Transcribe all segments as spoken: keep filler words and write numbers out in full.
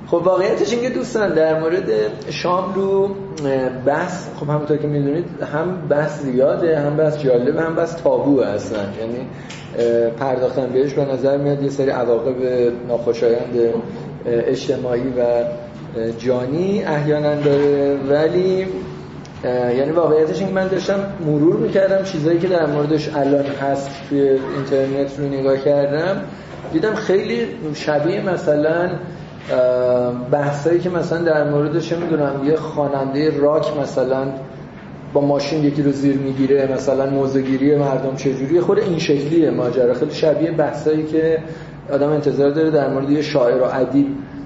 خب واقعیتش اینه دوستان در مورد شاملو بحث خب همونطور که میدونید هم بحث زیاده، هم بحث جالبه، هم بحث تابوه اصلا. یعنی پرداختن بهش به نظر میاد یه سری عواقب ناخوشایند اجتماعی و جانی احیانا داره، ولی یعنی واقعیتش این من داشتم مرور میکردم چیزایی که در موردش الان هست توی اینترنت رو نگاه کردم، دیدم خیلی شبیه مثلا بحثایی که مثلا در موردش میدونم یه خواننده راک مثلا با ماشین یکی رو زیر میگیره، مثلا موزه‌گیری مردم چجوریه، خود این شکلیه ماجرا. خیلی شبیه بحثایی که آدم انتظار داره در مورد یه شاعر و ادیب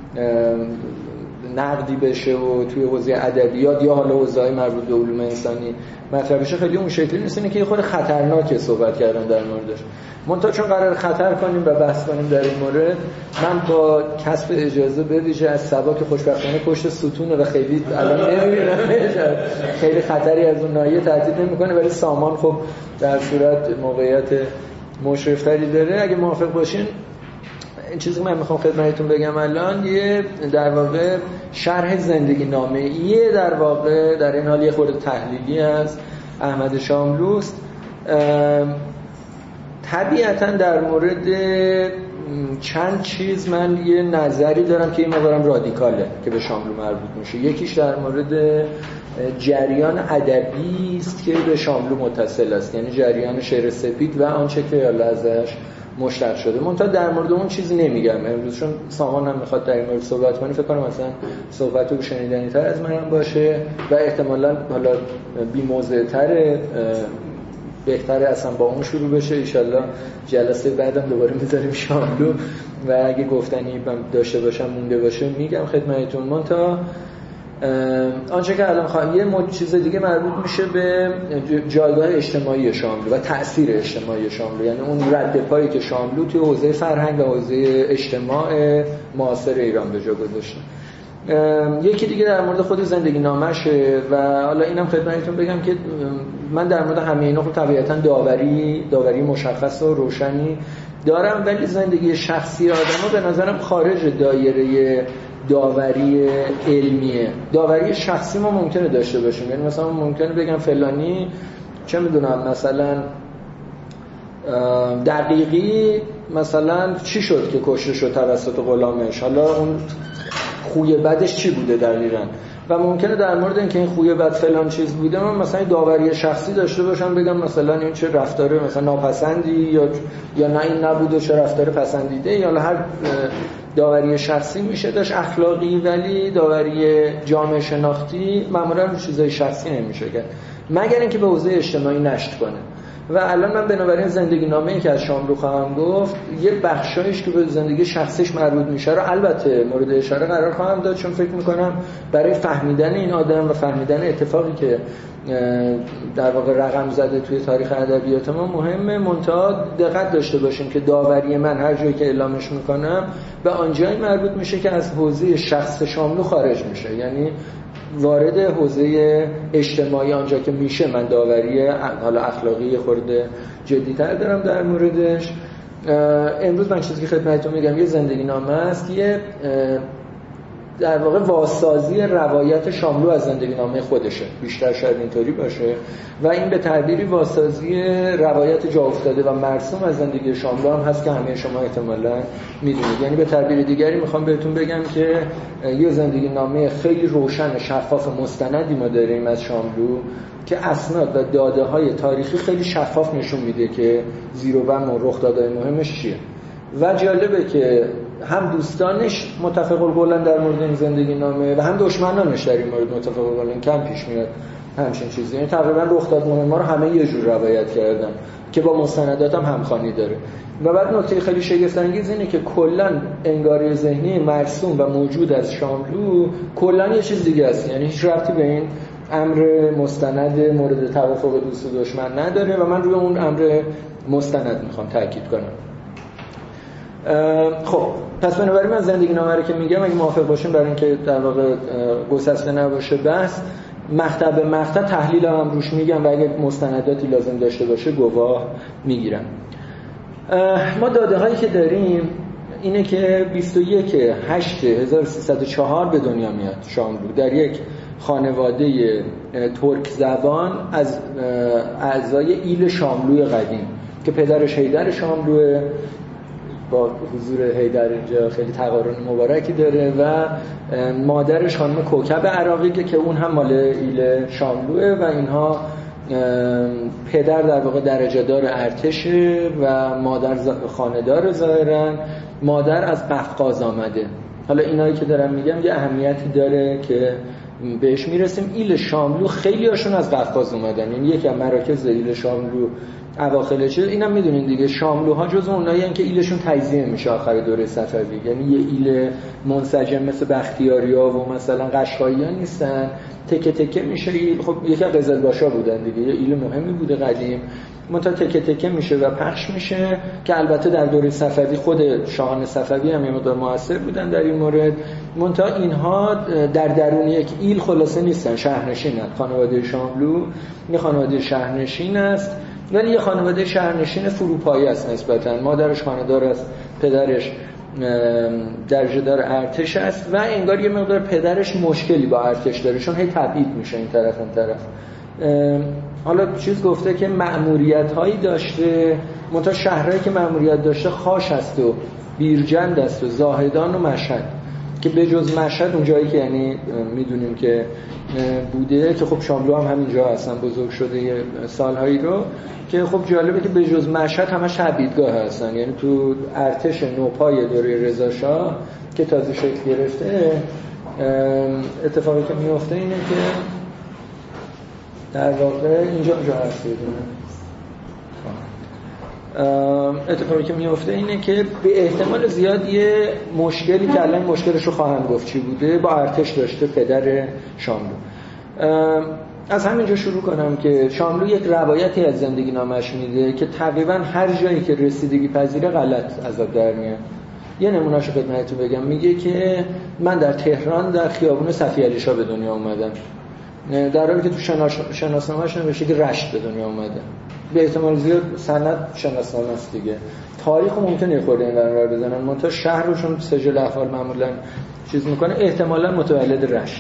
نقدی بشه و توی حوزه ادبیات یا حالا حوزه‌های مربوط به علوم انسانی مطرح بشه. خیلی اون شکلی نیست، اینه که یه خورده خطرناکه صحبت کردن در موردش. منتها چون قرار خطر کنیم و بحث کنیم در این مورد، من با کسب اجازه به ویژه از سبا که خوشبختانه پشت ستونه و خیلی الان نمی‌بینم خیلی خطری از اون ناحیه تهدید نمی‌کنه، ولی سامان خب در صورت موقعیت مشرف‌تری داره. اگه موافق باشین این چیزی که من میخوام خدمتتون بگم الان یه در واقع شرح زندگی نامه یه در واقع در این حال یه خورده تحلیلی از احمد شاملوست. طبیعتاً در مورد چند چیز من یه نظری دارم که این مقدارم رادیکاله که به شاملو مربوط میشه. یکیش در مورد جریان ادبی است که به شاملو متصل است، یعنی جریان شعر سپید و آنچه که حالا ازش مشتق شده. منتها در مورد اون چیزی نمیگم امروز، چون سامان هم میخواد در این مورد صحبت کنه. فکر کنم مثلا صحبتو شنیدنی تر از منم باشه و احتمالاً حالا بی موضوع تره، بهتره اصلا با اون شروع بشه. انشالله جلسه بعدم دوباره میذاریم شاملو و اگه گفتنی داشته باشم مونده باشه میگم خدمتتون. منتها آنچه که الان خواهم یه مورد چیز دیگه مربوط میشه به جایگاه اجتماعی شاملو و تأثیر اجتماعی شاملو، یعنی اون رد پایی که شاملو توی حوزه فرهنگ و حوزه اجتماع معاصر ایران به جا گذاشته. یکی دیگه در مورد خود زندگی نامشه و حالا اینم خدمتتون بگم که من در مورد همه اینا خب طبیعتاً داوری داوری مشخص و روشنی دارم، ولی زندگی شخصی آدم‌ها به نظرم خارج دایره داوری علمیه. داوری شخصی ما ممکنه داشته باشیم، یعنی مثلا ممکنه بگم فلانی چه میدونم مثلا دقیقی مثلا چی شد که کشته شد توسط غلامش، حالا اون خوی بدش چی بوده دقیقاً، و ممکنه در مورد اینکه این خوی بد فلان چیز بوده من مثلا داوری شخصی داشته باشم بگم مثلا این چه رفتار مثلا ناپسندی یا یا نه این نبوده چه رفتار پسندیده، یا هر داوری شخصی میشه داشت اخلاقی، ولی داوری جامعه شناختی معمولا رو چیزای شخصی نمیشه کرد مگر اینکه به حوزه اجتماعی نشت کنه. و الان من بنابراین زندگی نامه‌ای که از شاملو خواهم گفت یه بخشایش که به زندگی شخصیش مربوط میشه رو البته مورد اشاره قرار خواهم داد، چون فکر میکنم برای فهمیدن این آدم و فهمیدن اتفاقی که در واقع رقم زده توی تاریخ ادبیات ما مهمه. منتها دقت داشته باشیم که داوری من هر جایی که اعلامش میکنم به آنجایی مربوط میشه که از حوزه شخص شاملو خارج میشه، یعنی وارد حوزه اجتماعی آنجا که میشه من داوری حالا اخلاقی خورده جدی‌تر دارم در موردش. امروز من چیزی که خدمتتون میگم یه زندگی نامه است، یه در واقع واسازی روایت شاملو از زندگی نامه خودشه، بیشتر شاید اینطوری باشه، و این به تعبیری واسازی روایت جا افتاده و مرسوم از زندگی شاملو هم هست که همه شما احتمالاً میدونید. یعنی به تعبیر دیگری میخوام بهتون بگم که یه زندگی نامه خیلی روشن شفاف مستندی ما داریم از شاملو که اسناد و داده های تاریخی خیلی شفاف نشون میده که زیر و بم و رخدادهای مهمش چیه. و جالبه که هم دوستانش متفق القولن در مورد این زندگی نامه و هم دشمنانش در این مورد متفق القولن. کم پیش میاد همچین چیزی، یعنی تقریبا رخداد مهم ما رو همه یه جور روایت کردن که با مستندات هم همخوانی داره. و بعد نکته خیلی شگفت انگیز اینه که کلا انگاری ذهنی مرسوم و موجود از شاملو کلا یه چیز دیگه است، یعنی هیچ ربطی به این امر مستند مورد توافق دوست و دشمن نداره و من روی اون امر مستند میخوام تاکید کنم. خب پس بنابراین من زندگی نامه رو که میگم اگه موافق باشیم برای اینکه در واقع گسسته نباشه بحث، مقطع به مقطع تحلیل هم روش میگم و اگه مستنداتی لازم داشته باشه گواه میگیرم. ما داده هایی که داریم اینه که بیست و یک هشت هزار و سیصد و چهار به دنیا میاد شاملو در یک خانواده ترک زبان از اعضای ایل شاملوی قدیم که پدرش حیدر شاملوه، با حضور حیدر اینجا خیلی تقارن مبارکی داره، و مادرش خانم کوکب عراقی که اون هم مال ایل شاملوه و اینها پدر در واقع درجه دار ارتشه و مادر خانه‌دار. ظاهراً مادر از قفقاز آمده. حالا اینایی که دارم میگم یه اهمیتی داره که بهش میرسیم. ایل شاملو خیلی هاشون از قفقاز اومدن، این یکی از مراکز ایل شاملو اواخر چه اینم میدونین دیگه، شاملوها جز اونایی هستن که ایلشون تجزیه میشه آخر دوره صفوی، یعنی یه ایل منسجم مثل بختیاریا و مثلا قشقایی‌ها نیستن، تکه تکه میشه ایل. خب یکی از قزلباشا بودن دیگه، یه ایل مهمی بوده قدیم، منتها تکه تکه میشه و پخش میشه که البته در دوره صفوی خود شاهان صفوی هم یه مقدار موثر بودن در این مورد. منتها اینها در درون یک ایل خلاصه نیستن، شهرنشینن. خانواده شاملو یه خانواده شهرنشین است، ولی یه خانواده شهرنشین فروپایی است نسبتاً. مادرش خانه‌دار است، پدرش درجه دار ارتش است و انگار یه مقدار پدرش مشکلی با ارتش داره چون هی تبعید میشه این طرف اون طرف. حالا چیز گفته که مأموریت‌هایی داشته، منتها شهرهایی که مأموریت داشته خاش است و بیرجند است و زاهدان و مشهد، که به جز مشهد اون جایی که یعنی میدونیم که بوده، که خب شاملو هم همینجا هستن، بزرگ شده یه سالهایی رو، که خب جالبه که به جز مشهد همش تبعیدگاه هستن. یعنی تو ارتش نوپای دوره رضا شاه که تازه شکل گرفته، اتفاقی که میفته اینه که در واقع اینجا جا هست اتفاقی که میفته اینه که به احتمال زیاد یه مشکلی که الان مشکلش رو خواهم گفت چی بوده با ارتش داشته پدر شاملو. از همینجا شروع کنم که شاملو یک روایتی از زندگی نامش میده که تقریبا هر جایی که رسیدگی پذیره غلط از آب در میاد. یه نمونهشو خدمتتون بگم. میگه که من در تهران در خیابون صفی علی شاه به دنیا اومدم، در حالی که تو شناسنامه‌اش نوشته که رشت به دنیا اومده. به احتمال زیاد سند شناسنامه است دیگه، تاریخو ممکنه خورده این برابر بزنن، منتها شهرشون سجل احوال معمولا چیز میکنه، احتمالاً متولد رشت.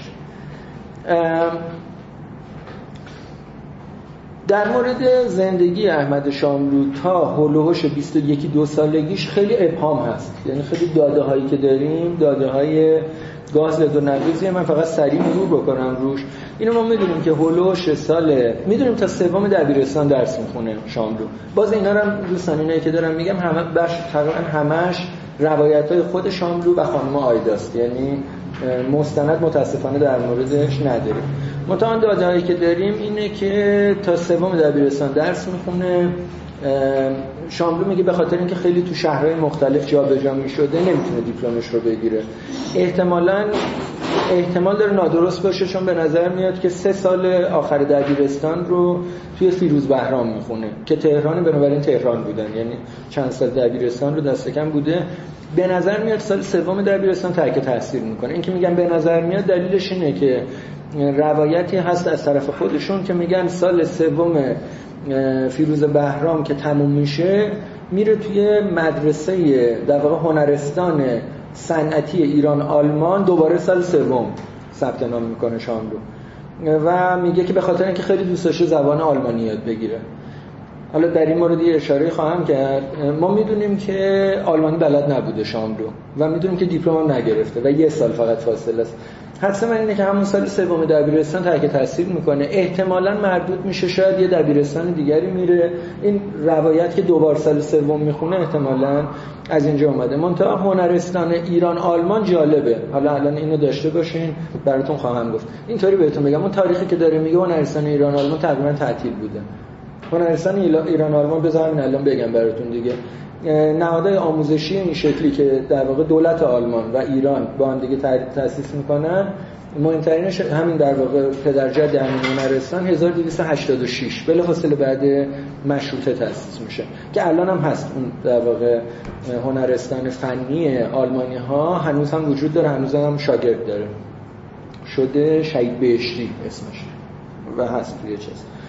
در مورد زندگی احمد شاملو تا هولوش بیست و یک دو سالگیش خیلی ابهام هست، یعنی خیلی داده هایی که داریم داده های گاز و نقیزیه. من فقط سریع مرور بکنم روش. اینو ما میدونیم که هولوش سال میدونیم تا سوم دبیرستان درس میخونه شاملو. باز اینا رو هم دوستان اینایی که دارم میگم همه بخش تقریبا همش روایت‌های خود شاملو و خانم آیداست، یعنی مستند متاسفانه در موردش نداریم. متأن داده‌هایی که داریم اینه که تا سوم دبیرستان درس میخونه. شاملو میگه به خاطر اینکه خیلی تو شهرهای مختلف جابجا میشده نمیتونه دیپلمش رو بگیره. احتمالاً احتمال داره نادرست باشه، چون به نظر میاد که سه سال آخر دبیرستان رو توی فیروز بهرام میخونه که تهران، بنابراین تهران بودن، یعنی چند سال دبیرستان رو دست کم بوده. به نظر میاد سال سوم دبیرستان ترک تحصیل میکنه. این که میگن به نظر میاد دلیلش اینه که روایتی هست از طرف خودشون که میگن سال سوم فیروز بهرام که تموم میشه میره توی مدرسه در واقع هنرستان صنعتی ایران آلمان، دوباره سال سوم ثبت نام میکنه شاملو و میگه که به خاطر اینکه خیلی دوست داشته زبان آلمانی یاد بگیره. حالا در این مورد یه اشاره خواهم کرد. ما میدونیم که آلمانی بلد نبوده شاملو و میدونیم که دیپلم هم نگرفته و یه سال فقط فاصله است. حدس من اینه که همون سال سوم دبیرستان ترک تحصیل میکنه، احتمالاً مردود میشه شاید یه دبیرستان دیگری میره. این روایت که دوبار سال سوم میخونه احتمالاً از اینجا اومده. منتها هنرستان ایران آلمان جالبه، حالا الان اینو داشته باشین براتون خواهم گفت. اینطوری بهتون بگم اون تاریخی که داره میگه هنرستان ایران آلمان تقریبا تعطیل بوده. هنرستان ایران آلمان بذارم الان بگم براتون دیگه. نهادهای آموزشی این شکلی که در واقع دولت آلمان و ایران با هم دیگه تأسیس میکنن، مهمترینش همین در واقع پدرجد همین هنرستان هزار و دویست و هشتاد و شش بلافاصله بعد مشروطه تأسیس میشه که الان هم هست. اون در واقع هنرستان فنی آلمانی ها هنوز هم وجود داره، هنوز هم شاگرد داره، شده شهید بهشتی اسمش و هست توی چیز.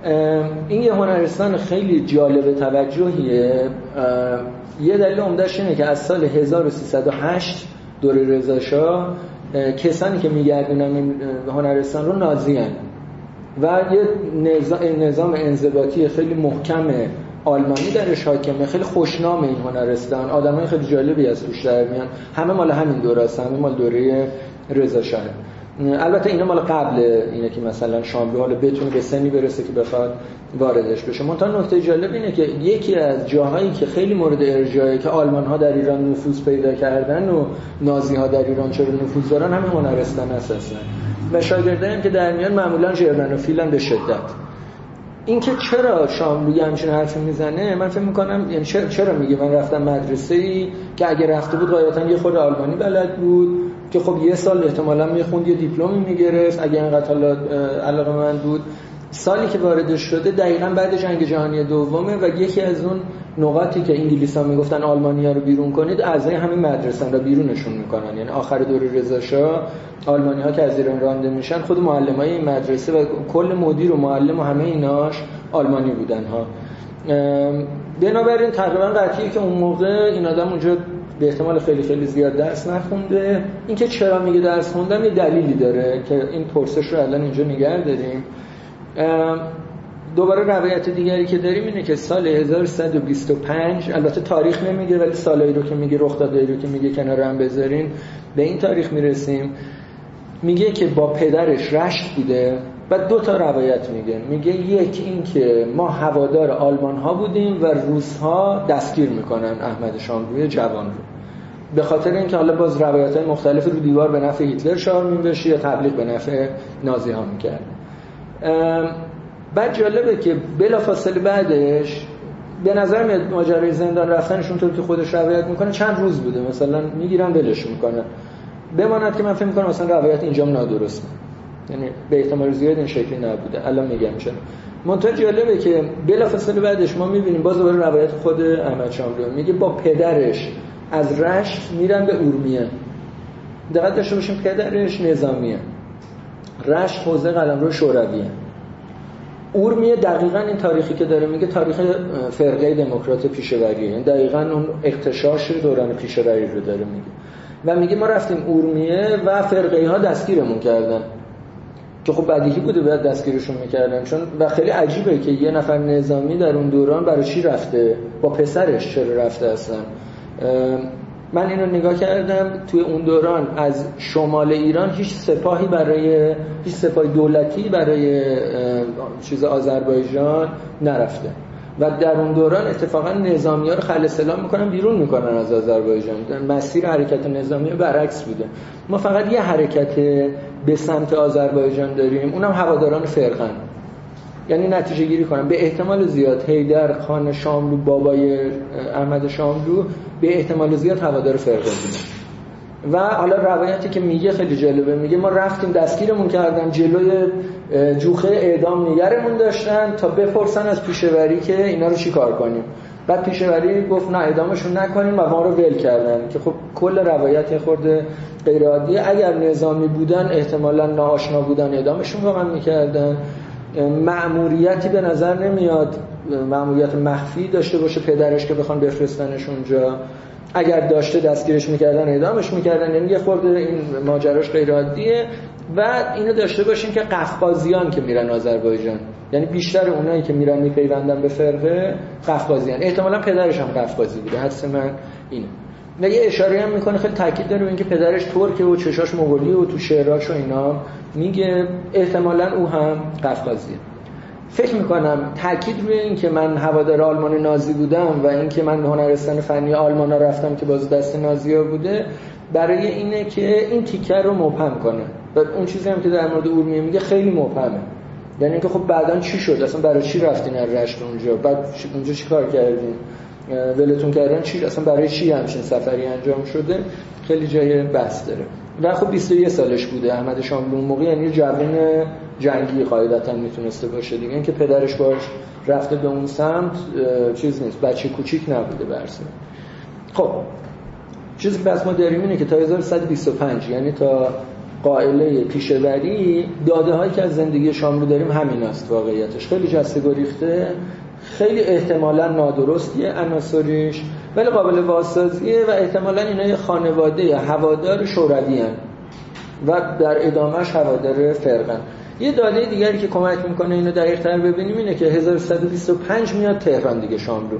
این یه هنرستان خیلی جالب توجهیه. یه دلیل عمده‌اش اینه که از سال هزار و سیصد و هشت دوره رضا شاه کسانی که میگردونن این هنرستان رو نازی هن و یه نظام انضباطی خیلی محکم آلمانی درش حاکمه. خیلی خوشنام این هنرستان، آدمای خیلی جالبی از توش در میان، همه مال همین دوره است، همه مال دوره رضا شاه. البته اینا مال قبل اینه که مثلا شاملو حالا بتونه به سنی برسه که بخواد واردش بشه. منتها نکته جالب اینه که یکی از جاهایی که خیلی مورد ارجاعه که آلمان‌ها در ایران نفوذ پیدا کردن و نازی‌ها در ایران چرا نفوذ دارن همین هنرستان اساسا و شاگردایی که در میان معمولا ژرمنوفیلن به شدت. اینکه چرا شاملو همچین حرفی میزنه من فکر می‌کنم، یعنی چرا میگه من رفتم مدرسه‌ای که اگه رفته بود غالبا یه خورده آلمانی بلد بود که خب یه سال احتمالاً میخوند یه دیپلمی میگرفت اگه اینقدر حالا علاقه من بود. سالی که واردش شده دقیقاً بعد جنگ جهانی دومه و یکی از اون نقاطی که انگلیس‌ها میگفتن آلمانی‌ها رو بیرون کنید اعضای همین مدرسه‌ن رو بیرونشون میکنن. یعنی آخر دوره رضا شاه آلمانی‌ها که از ایران رانده میشن خود معلمای این مدرسه و کل مدیر و معلم و همه ایناش آلمانی بودن ها. بنابراین تقریباً قطعیه که اون موقع این آدم اونجا به احتمال خیلی خیلی زیاد درس نخونده. اینکه چرا میگه درس خوندم یه دلیلی داره که این پرسش رو الان اینجا نگه داریم. دوباره روایت دیگری که داریم اینه که سال هزار و سیصد و بیست و پنج، البته تاریخ نمیگه ولی سالایی رو که میگه، رخ دادایی رو که میگه کنار هم بذارین به این تاریخ میرسیم. میگه که با پدرش رشت بوده و دو تا روایت میگه. میگه یک این که ما هوادار آلمان ها بودیم و روس‌ها دستگیر میکنن احمد شاملوی جوان رو، به خاطر اینکه حالا باز روایت‌های مختلف رو دیوار به نفع هیتلر شامل بشه یا تبلیغ به نفع نازی ها میکرد. بعد جالبه که بلافاصله بعدش به نظر میاد ماجرای زندان رفتنشون طور که خودش روایت میکنه چند روز بوده، مثلا میگیرن ولش میکنن. بماند که من فکر میکنم مثلا روایت اینجام نادرسته، یعنی به احتمال زیاد این شکلی نبوده. الان میگم چرا. منتها جالبه که بلافاصله بعدش ما میبینیم باز دوباره روایت خود احمد شاملو میگه با پدرش از رشت میرن به اورمیه. دقت داشته باشیم پدرش نظامیه، رشت حوزه قلمرو شورویه، اورمیه دقیقاً این تاریخی که داره میگه تاریخ فرقه دموکرات پیشوریه، یعنی دقیقاً اون اختشاش دوران پیشوری رو داره میگه و میگه ما رفتیم اورمیه و فرقه ها دستگیرمون کردن که خب بدیهی بوده باید دستگیرشون میکردن، چون و خیلی عجیبه که یه نفر نظامی در اون دوران برای چی رفته، با پسرش چرا رفته اصلا. من اینو نگاه کردم توی اون دوران از شمال ایران هیچ سپاهی برای هیچ سپاه دولتی برای چیز آذربایجان نرفته و در اون دوران اتفاقا نظامی‌ها رو خل سلام میکنن بیرون میکنن از آذربایجان. مسیر حرکت نظامی برعکس بوده. ما فقط یه حرکت به سمت آذربایجان داریم، اونم هواداران فرقن. یعنی نتیجه گیری کنم به احتمال زیاد حیدر خان شاملو بابای احمد شاملو به احتمال زیاد هوادار فرقه بوده. و حالا روایتی که میگه خیلی جالبه، میگه ما رفتیم دستگیرمون کردن، جلوی جوخه اعدام نگرمون داشتن تا بپرسن از پیشوری که اینا رو چی کار کنیم. بعد پیشوری گفت نه اعدامشون نکنیم و ما رو ول کردن که خب کل روایت خورده غیر عادیه. اگر نظامی بودن احتمالاً ناآشنا بودن اعدامشون واقعا میکردن. مأموریتی به نظر نمیاد مأموریت مخفی داشته باشه پدرش که بخوان بفرستنش اونجا. اگر داشته دستگیرش میکردن اعدامش میکردن. یعنی یه خورده این ماجراش غیر عادیه. و اینو داشته باشیم که قفقازیان که میرن آذربایجان، یعنی بیشتر اونایی که میرن میپیوندن به فرقه قفقازیان، احتمالاً پدرش هم قفقازی بوده، حدس من اینه. و یه اشاره هم میکنه خیلی تاکید داره به اینکه پدرش ترکه و چشاش مغولی و تو شعراش و اینا میگه احتمالاً او هم قفقازیه. فکر میکنم تاکید روی این که من هوادار آلمان نازی بودم و این که من به هنرستان فنی آلمان رفتم که باز دست نازی‌ها بوده برای اینه که این تیکه رو مبهم کنه. و اون چیزی هم که در مورد اورمیه میگه خیلی مبهمه، یعنی اینکه خب بعداً چی شد، اصلا برای چی رفتین از رشت اونجا، بعد اونجا چی کار کردین، ولتون کردن چی، اصلا برای چی همچین سفری انجام شده، خیلی جای بحث داره. و خب بیست و یک سالش بوده احمد شاملو اون موقع، یعنی جوان جنگی قاعدتاً میتونسته باشه دیگه. اینکه پدرش باش رفته به اون سمت چیز نیست، بچه کوچیک نبوده برسه. خب چیزی که بس ما داریم اینه که تا هزار و سیصد و بیست و پنج، یعنی تا قائله پیشه‌وری، داده هایی که از زندگی شاملو داریم همین است واقعیتش. خیلی جسته گریخته، خیلی احتمالاً نادرستیه عناصریش، ولی قابل بازسازیه و احتمالاً اینا یه خانواده هوادار شوروی هستند و در ادامهش هوادار فرقن. یه داده دیگری که کمک میکنه اینو دقیق‌تر ببینیم اینه که هزار و سیصد و بیست و پنج میاد تهران دیگه. شاملو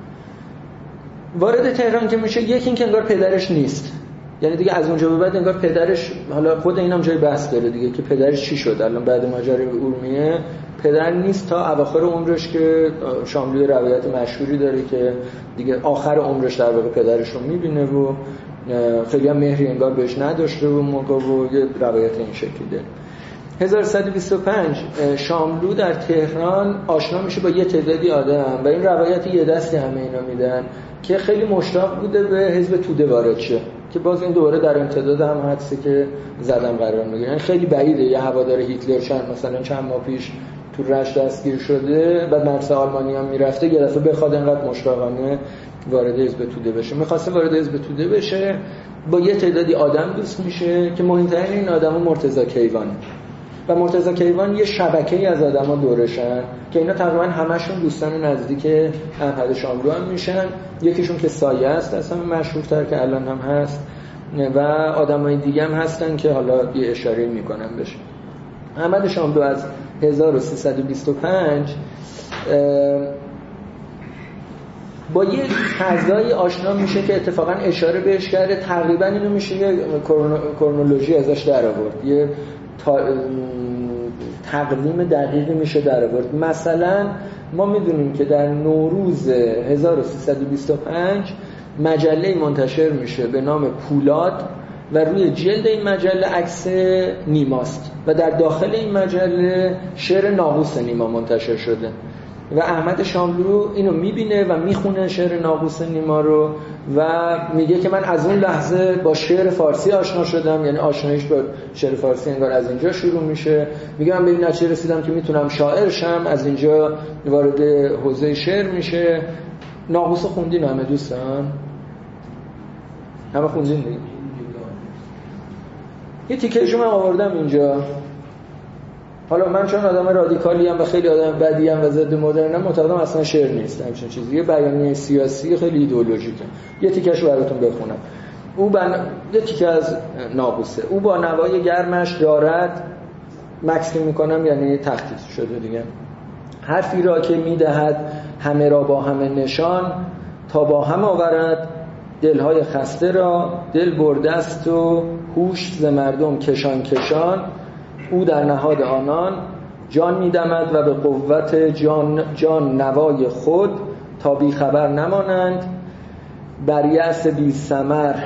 وارد تهران که میشه، یکی این که انگار پدرش نیست، یعنی دیگه از اونجا به بعد انگار پدرش، حالا خود اینم جای بحث داره دیگه که پدرش چی شد الان بعد ماجرای ارومیه، پدر نیست تا اواخر عمرش که شاملو روایت مشهوری داره که دیگه آخر عمرش در واقع پدرش رو میبینه و خیلی هم مهری انگار بهش نداشته و موقع و یه روایت این شکلی داره. هزار و سیصد و بیست و پنج شاملو در تهران آشنا میشه با یه تعدادی آدم و این روایت یه دستی همه اینا میدن که خیلی مشتاق بوده به حزب توده وارد شه، که باز این دوباره در امتداد هم حدثی که زدم قرار میگیره. یعنی خیلی بعیده یه هوادار هیتلر چند مثلا چند ماه پیش تو رشت دستگیر شده بعد مرسه آلمانی هم میرفته یه دفعه بخواد اینقدر مشتاقانه وارد حزب توده بشه. میخواسته وارد حزب توده بشه، با یه تعدادی آدم دوست میشه که مهمترین این آدما مرتضی کیوان و مرتضی کیوان یه شبکه‌ای از آدما دورشن که اینا تقریبا همشون دوستان نزدیک احمد شاملو هم میشن. یکیشون که سایه است اصلا مشهورتر که الان هم هست و آدمای دیگه هم هستن که حالا یه اشاره میکنم بشه. احمد شاملو از هزار و سیصد و بیست و پنج با یه فضایی آشنا میشه که اتفاقا اشاره بهش کرده، تقریبا اینو میشه یه کرونولوژی ازش در آورد، یه تقویم دقیقی میشه در آورد. مثلا ما میدونیم که در نوروز هزار و سیصد و بیست و پنج مجله منتشر میشه به نام پولاد و روی جلد این مجله عکس نیماست و در داخل این مجله شعر ناقوس نیما منتشر شده و احمد شاملو اینو میبینه و میخونه شعر ناقوس نیما رو و میگه که من از اون لحظه با شعر فارسی آشنا شدم، یعنی آشناییش با شعر فارسی انگار از اینجا شروع میشه. میگه من به این نتیجه رسیدم که میتونم شاعر شم، از اینجا وارد حوزه شعر میشه. ناقوس خوندین همه دوستان؟ همه خوندین دیگه؟ یه تیکه‌شو من آوردم اینجا. حالا من چون آدم رادیکالی ام و خیلی آدم بدی ام و ضد مدرنم، معتقدم اصلا شعر نیست همچین چیزی، یه بیانیه سیاسی خیلی ایدئولوژیکه. یه تیکه‌شو براتون بخونم. او بن... یه تیکه از ناقوسه. او با نوای گرمش دارد، مکسی میکنم یعنی تخطیط شده دیگه، حرفی را که میدهد همه را با همه نشان، تا با هم آورد دلهای خسته را، دل برده است و هوش ز مردم کشان کشان. او در نهاد آنان جان میدمد و به قوت جان, جان نوای خود تا بی خبر نمانند. بر یأس بی ثمر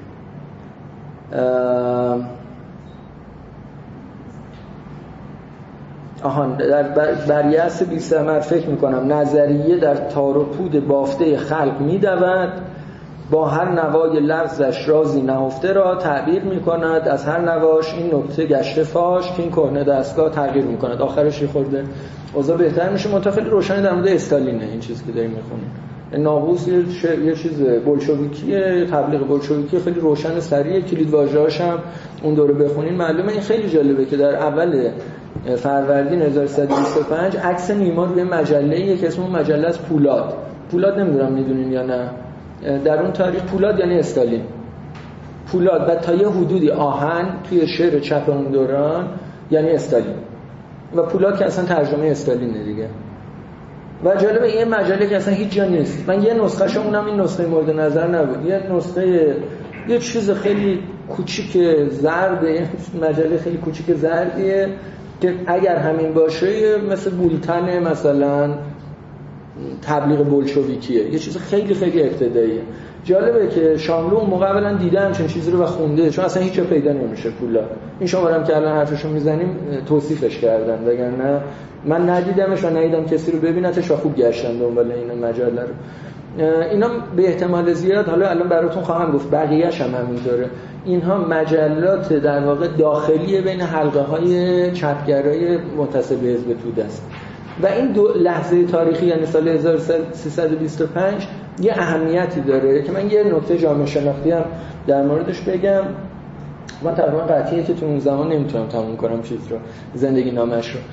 آهان در بر یأس بی ثمر فکر میکنم نظریه در تار و پود بافته خلق میدود، با هر نوای لفظش رازی نهفته را تعبیر میکند. از هر نواش این نکته گشته فاش که این کهنه دستگاه تغییر میکند. آخرش یه خورده اوضاع بهتر میشه. متفاوت روشن در مورد استالینه این چیزی که داریم میخونیم. ناقوس یه, ش... یه چیز بولشویکیه، تبلیغ بولشویکی خیلی روشن سریع، کلید واژه‌هاش هم اون دوره بخونین معلومه. این خیلی جالبه که در اول فروردین هزار و سیصد و بیست و پنج عکس نیما روی مجله‌ای که اسم مجله از پولاد. پولاد نمیدونم میدونین یا نه، در اون تاریخ پولاد یعنی استالین. پولاد و تا یه حدودی آهن توی شعر چپ اون دوران یعنی استالین و پولاد که اصلا ترجمه استالینه دیگه. و جالبه این مجله که اصلا هیچ جا نیست. من یه نسخه‌شو، اونم این نسخه مورد نظر نبود، یه نسخه یه چیز خیلی کوچیک زرده، مجله خیلی کوچیک زردیه که اگر همین باشه مثل بولتن مثلا تبلیغ بولشویکیه، یه چیز خیلی خیلی ابتداییه. جالبه که شاملو اون موقع اولا دیده همچین چیزی رو و خونده، چون اصلا هیچ جا پیدا نمیشه پولا. این شماره هم که الان حرفشو میزنیم توصیفش کردن، وگرنه من ندیدمش و ندیدم کسی رو ببینتش و خوب گشتن دنبال این مجله رو. اینا به احتمال زیاد، حالا الان براتون خواهم گفت، بقیه‌اش هم همینطوره. اینها مجلات در واقع داخلی بین حلقه های چپگرای منتسب به حزب توده است و این دو لحظه تاریخی یعنی سال هزار و سیصد و بیست و پنج یه اهمیتی داره که من یه نکته جامعه شناختی هم در موردش بگم. من تقریبا قطعیه که تو اون زمان نمیتونم تموم کنم چیز رو، زندگی نامش رو.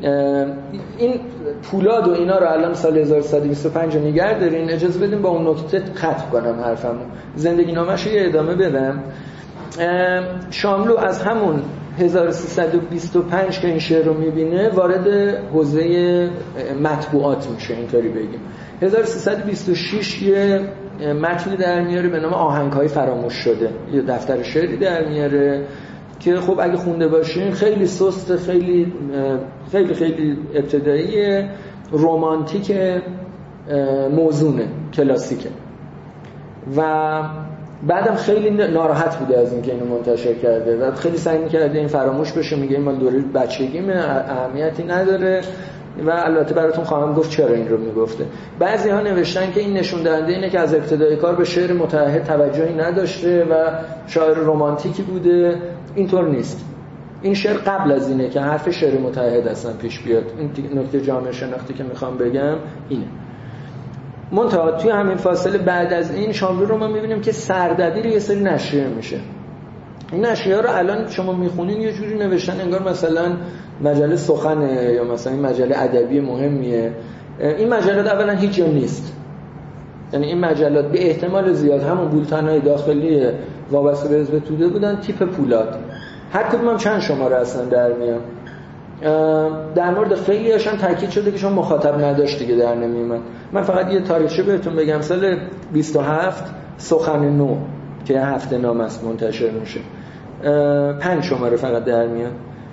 این پولاد و اینا رو الان سال هزار و سیصد و بیست و پنج رو نگه دارین. اجازه بدین با اون نکته ختم کنم حرفمو، زندگی نامش رو یه ادامه بدم. شاملو از همون هزار و سیصد و بیست و پنج که این شعر رو میبینه وارد حوزه مطبوعات میشه، اینطوری بگیم. هزار و سیصد و بیست و شش یه متنی در میاره به نام آهنگ‌های فراموش شده، یه دفتر شعری در میاره که خب اگه خونده باشین خیلی سست، خیلی خیلی خیلی ابتدایی، رمانتیک، موزونه، کلاسیکه. و بعدم خیلی ناراحت بوده از اینکه اینو منتشر کرده و خیلی سعی می‌کرده این فراموش بشه، میگه این مال دوره بچگیمه، اهمیتی نداره. و البته براتون خواهم گفت چرا این رو میگفته. بعضی ها نوشتن که این نشون دهنده اینه که از ابتدای کار به شعر متعهد توجهی نداشته و شاعر رمانتیکی بوده. اینطور نیست. این شعر قبل از اینه که حرف شعر متعهد اصلا پیش بیاد. این نکته جامعه شناختی که میخوام بگم اینه. منتها توی همین فاصله بعد از این شاملو رو ما میبینیم که سردبیر یه سری نشریه میشه. این نشریه رو الان شما میخونین یه جوری نوشتن انگار مثلا مجله سخنه یا مثلا این مجله ادبی مهمیه. این مجلات اولا هیچ جا نیست. یعنی این مجلات به احتمال زیاد همون بولتن‌های داخلی وابسته به حزب توده بودن، تیپ پولاد. هر کدوم هم چند شماره هستن در میان. در مورد خیلی هاشون تاکید شده که شما مخاطب نداشت دیگه در نمیومد. من فقط یه تاریخچه بهتون بگم. سال بیست و هفت سخن نو که هفته نامه است منتشر میشه، پنج شماره فقط در میاد.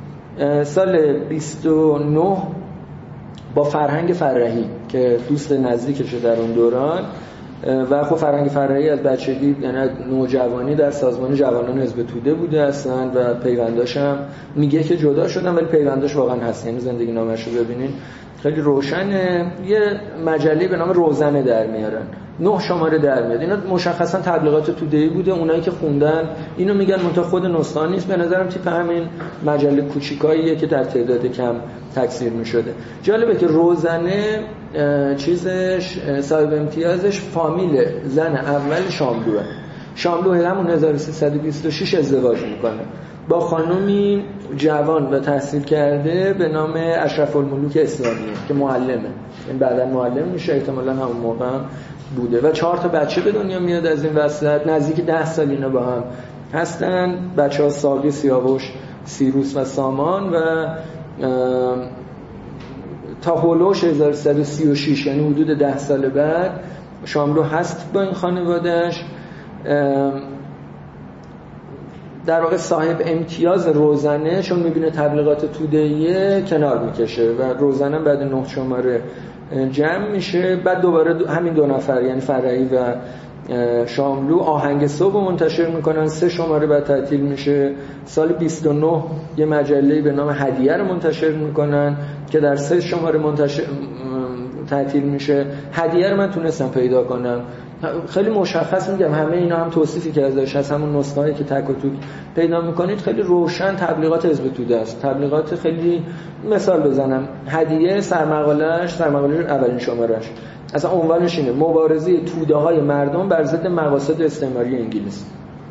سال بیست و نه با فرهنگ فرهی که دوست نزدیکشه در اون دوران و خب فرهنگ فرهی از بچگی یعنی نوجوانی در سازمان جوانان حزب توده بوده هستن و پیونداش هم میگه که جدا شدن ولی پیونداش واقعا هست. یعنی زندگی نامش رو ببینین خیلی روشنه. یه مجله به نام روزنه در میارن، نه شماره در میاد. اینا مشخصا تبلیغات توده‌ای بوده. اونایی که خوندن اینو میگن منتها خود نستان نیست. به نظرم تیپ همین مجله کوچیکاییه که در تعداد کم تکثیر میشده. جالبه که روزنه چیزش صاحب امتیازش فامیل زن اول شاملوه. شاملو همون هزار و سیصد و بیست و شش ازدواج میکنه با خانومی جوان و تحصیل کرده به نام اشرف الملوک اسلامیه که معلمه. این بعداً معلم میشه، احتمالاً همون موقع هم بوده و چهار تا بچه به دنیا میاد از این وصلت. نزدیک ده سال اینا با هم هستن. بچه ها ساقی، سیاوش، سیروس و سامان. و تا هولوش هزار و سیصد و سی و شش یعنی حدود ده سال بعد شاملو هست با این خانواده‌اش. در واقع صاحب امتیاز روزنه چون میبینه تبلیغات توده‌ایه کنار میکشه و روزنه بعد نه شماره جمع میشه. بعد دوباره دو همین دو نفر یعنی فرعی و شاملو آهنگ صبح منتشر میکنن، سه شماره بعد تعطیل میشه. سال بیست و نه یه مجله به نام هدیه رو منتشر میکنن که در سه شماره منتشر تعطیل میشه. هدیه رو من تونستم پیدا کنم، خیلی مشخص میگم همه اینا هم توصیفی که ازش هست، همون نسخه‌ای که تک و توک پیدا میکنید خیلی روشن تبلیغات حزب توده است. تبلیغات خیلی مثال بزنم، هدیه سرمقاله‌اش، سرمقاله اولین شماره‌اش اصلا عنوانش اینه مبارزه توده‌های مردم بر ضد مقاصد استعماری انگلیس.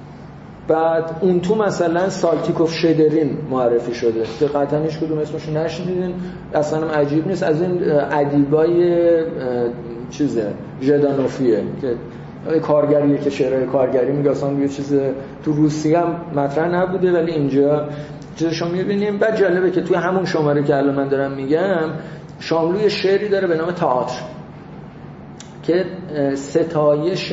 بعد اون تو مثلا سالتیکوف شدرین معرفی شده که قطعا هیچ کدوم اسمشو نشنیدین، اصلا هم عجیب نیست. از این ادیبای چیزه ژدانوفیه که کارگریه که شعرهای کارگری میگه، اصلا یه چیز تو روسیه هم مطرح نبوده ولی اینجا چیزشو میبینیم. بعد جالبه که توی همون شماره که الان من دارم میگم شاملو شعری داره به نام تئاتر که ستایش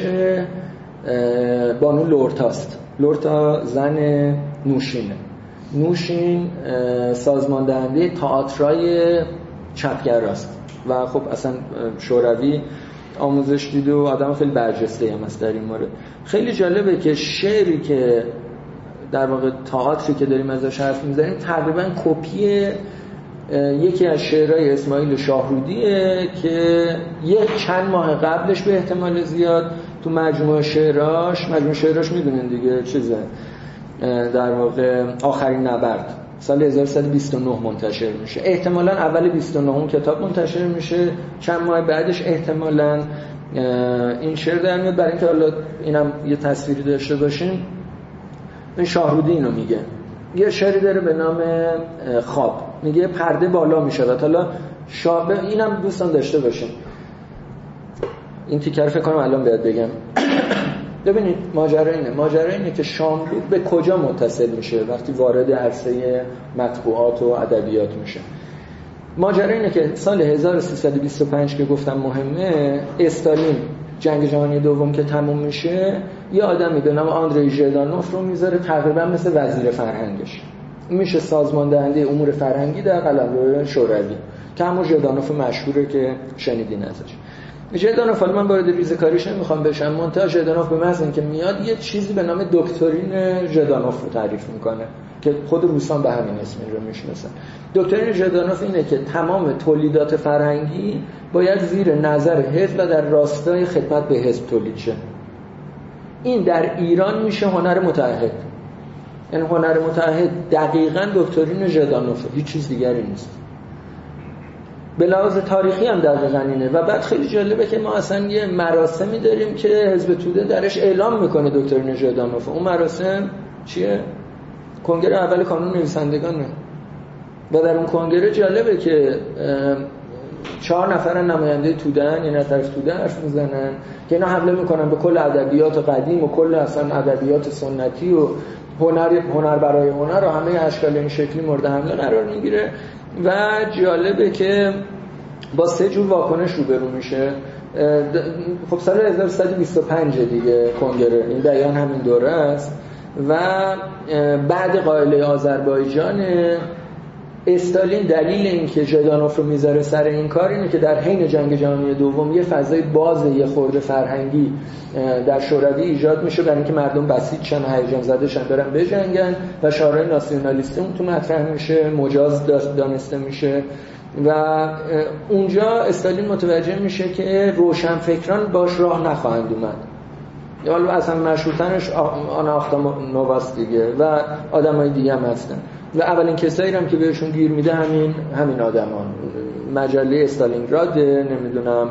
بانو لورتاست. لورتا زن نوشینه. نوشین سازمان دهنده تئاترای چپگراست و خب اصلا شوروی آموزش دیده و آدم خیلی برجسته هم است در این مورد. خیلی جالبه که شعری که در واقع تئاتری که داریم ازش حرف میزنیم تقریبا کپی یکی از شعرهای اسماعیل شاهرودیه که یک چند ماه قبلش به احتمال زیاد تو مجموعه شعراش مجموعه شعراش میدونین دیگه چیزه در واقع آخرین نبرد سال هزار و سیصد و بیست و نه منتشر میشه. احتمالاً اول بیست و نه اون کتاب منتشر میشه، چند ماه بعدش احتمالاً این شعر در میاد. برای اینکه حالا اینم یه تصویری داشته باشین، این شاهرودی اینو میگه. یه شعری داره به نام خواب، میگه پرده بالا میشود. حالا شاب اینم دوستان داشته باشین، این تیکر فکر کنم الان باید بگم. ببینید ماجرا اینه، ماجرا اینه که شاملو به کجا متصل میشه وقتی وارد عرصه مطبوعات و ادبیات میشه. ماجرا اینه که سال هزار و سیصد و بیست و پنج که گفتم مهمه، استالین جنگ جهانی دوم که تموم میشه، یه آدمی به نام آندری ژدانوف رو میذاره تقریبا مثل وزیر فرهنگش، میشه سازمان دهنده امور فرهنگی در قلمرو شوروی، که همون ژدانوف مشهوره که شنیدین ازش. ژدانوف، حالا من وارد ریزکاریش نمیخوام بشم، منتها ژدانوف به محض اینکه میاد یه چیزی به نام دکترین ژدانوف رو تعریف میکنه که خود روسان به همین اسم رو میشناسن. دکترین ژدانوف اینه که تمام تولیدات فرهنگی باید زیر نظر حزب و در راستای خدمت به حزب تولید شه. این در ایران میشه هنر متحد. این هنر متحد دقیقاً دکترین ژدانوفه، هیچ چیز دیگری نیست. به لحاظ تاریخی هم دقیقاً اینه. و بعد خیلی جالبه که ما اصلا یه مراسمی داریم که حزب توده درش اعلام میکنه دکترین ژدانوف. اون مراسم چیه؟ کنگره اول کانون نویسندگانه. و در اون کنگره جالبه که چهار نفر نماینده توده‌ن، یعنی از طرف توده حرف میزنن که اینا حمله میکنن به کل ادبیات قدیم و کل اصلا ادبیات سنتی و هنر هنر برای هنر و همه اشکال این شکلی مورد حمله قرار میگیره. و جالبه که با سه جور واکنش روبرو میشه. خب سال هزار و سیصد و بیست و پنج دیگه کنگره، این دقیقاً همین دوره است. و بعد قائله آذربایجان، استالین دلیل این که ژدانوف رو میذاره سر این کار اینه که در حین جنگ جهانی دوم یه فضای باز یه خورده فرهنگی در شوروی ایجاد میشه، برای اینکه مردم بسیجشن، هیجان زدهشن، برن بجنگن و شعارهای ناسیونالیستی اون تو مطرح میشه، مجاز دانسته میشه. و اونجا استالین متوجه میشه که روشنفکران باش راه نخواهند اومد. یا اصلا مشهورترش آنا آختانوواست دیگه و آدمای دیگه هم هستن. و اولین کسایی هم که بهشون گیر میده همین همین آدمان. مجله استالینگراد، نمیدونم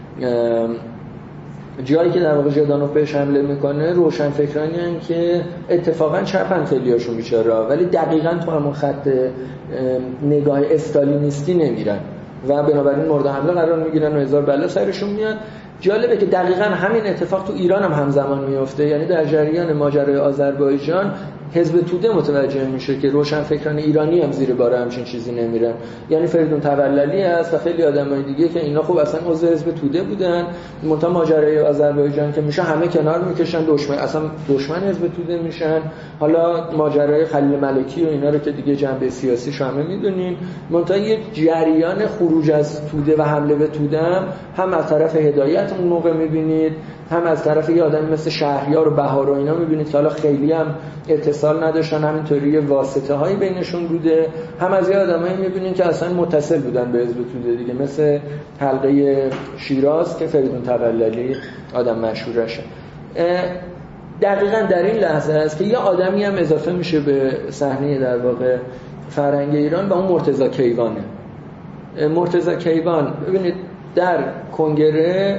جایی که در واقع ژدانوف بهش حمله میکنه روشنفکرانی هستن که اتفاقا چپن خیلیاشون بیچاره‌ها، ولی دقیقاً تو همون خط نگاه استالینیستی نمیرن و بنابراین مورد حمله قرار میگیرن و هزار بلا سرشون میاد. جالبه که دقیقاً همین اتفاق تو ایران هم همزمان میفته. یعنی در جریان ماجرای آذربایجان حزب توده متوجه میشه که روشنفکران ایرانی هم زیر بار همچین چیزی نمیرن. یعنی فریدون توللی هست و خیلی آدمای دیگه که اینا خوب اصلا عضو حزب توده بودن، منتها ماجرای آذربایجان که میشه همه کنار میکشن، دشمن اصلا دشمن حزب توده میشن. حالا ماجرای خلیل ملکی و اینا رو که دیگه جنبه سیاسی شامل میدونین، منتها یه جریان خروج از توده و حمله به توده هم از طرف هدایت اون موقع میبینید، هم از طرف یه آدمی مثل شهریار و بهار و اینا میبینید که حالا خیلی هم اتصال نداشتن، همینطوری واسطه هایی بینشون بوده. هم از یه آدمایی میبینید که اصلا متصل بودن به حزب توده دیگه، مثل حلقه شیراز که فریدون توللی آدم مشهورشه. دقیقاً در این لحظه است که یه آدمی هم اضافه میشه به صحنه در واقع فرهنگ ایران و اون مرتضی کیوانه. مرتضی کیوان ببینید در کنگره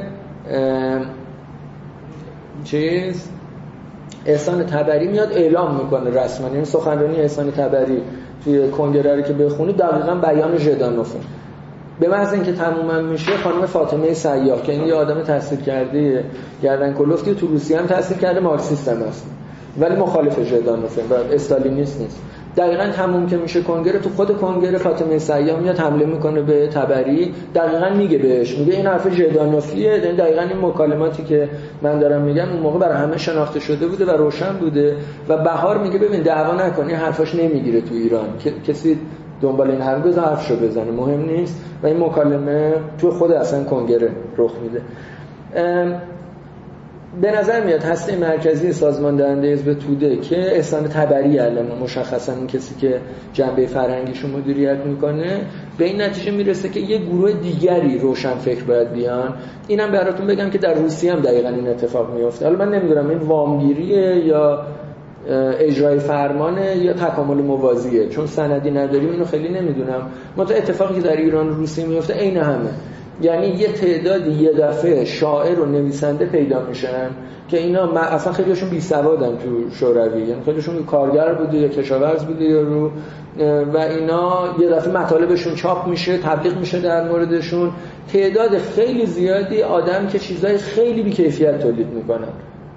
چیز احسان طبری میاد اعلام میکنه رسما، یعنی سخنرانی احسان طبری توی کنگره رو که بخونی دقیقاً بیان ژدانوفه. به محض اینکه تموم میشه خانم فاطمه سیاح که این یه آدم تحصیل کرده گردن کلفتی تو روسیه هم تحصیل کرده، مارکسیست هم هست ولی مخالف ژدانوفه و استالینیست نیست. دقیقاً تموم که میشه کنگره، تو خود کنگره فاطمه سیاح میاد حمله میکنه به طبری، دقیقاً میگه بهش، میگه این حرف ژدانوفیه. دقیقاً این مکالماتی که من دارم میگم اون موقع برای همه شناخته شده بوده و روشن بوده. و بهار میگه ببین دعوا نکنی، حرفاش نمیگیره تو ایران، کسی دنبال این حرف بزنه حرفشو بزنه، مهم نیست. و این مکالمه تو خود اصلا کنگره رخ میده. به نظر میاد هسته مرکزی سازمان دهنده حزب توده که احسان طبری الان مشخصا این کسی که جنبه فرهنگیشو مدیریت میکنه، به این نتیجه میرسه که یه گروه دیگری روشنفکر باید بیان. اینم براتون بگم که در روسیه هم دقیقاً این اتفاق میفته. حالا من نمیدونم این وامگیریه یا اجرای فرمانه یا تکامل موازیه، چون سندی نداریم اینو خیلی نمیدونم. منتها اتفاقی که در ایران و روسیه میفته عین همه. یعنی یه تعدادی یه دفعه شاعر و نویسنده پیدا میشن که اینا اصلا خیلیشون بی سوادن تو شوروی، یعنی خیلیشون کارگر بوده یا کشاورز بوده یا رو و اینا یه دفعه مطالبشون چاپ میشه، تبلیغ میشه در موردشون. تعداد خیلی زیادی آدم که چیزای خیلی بی کیفیت تولید میکنن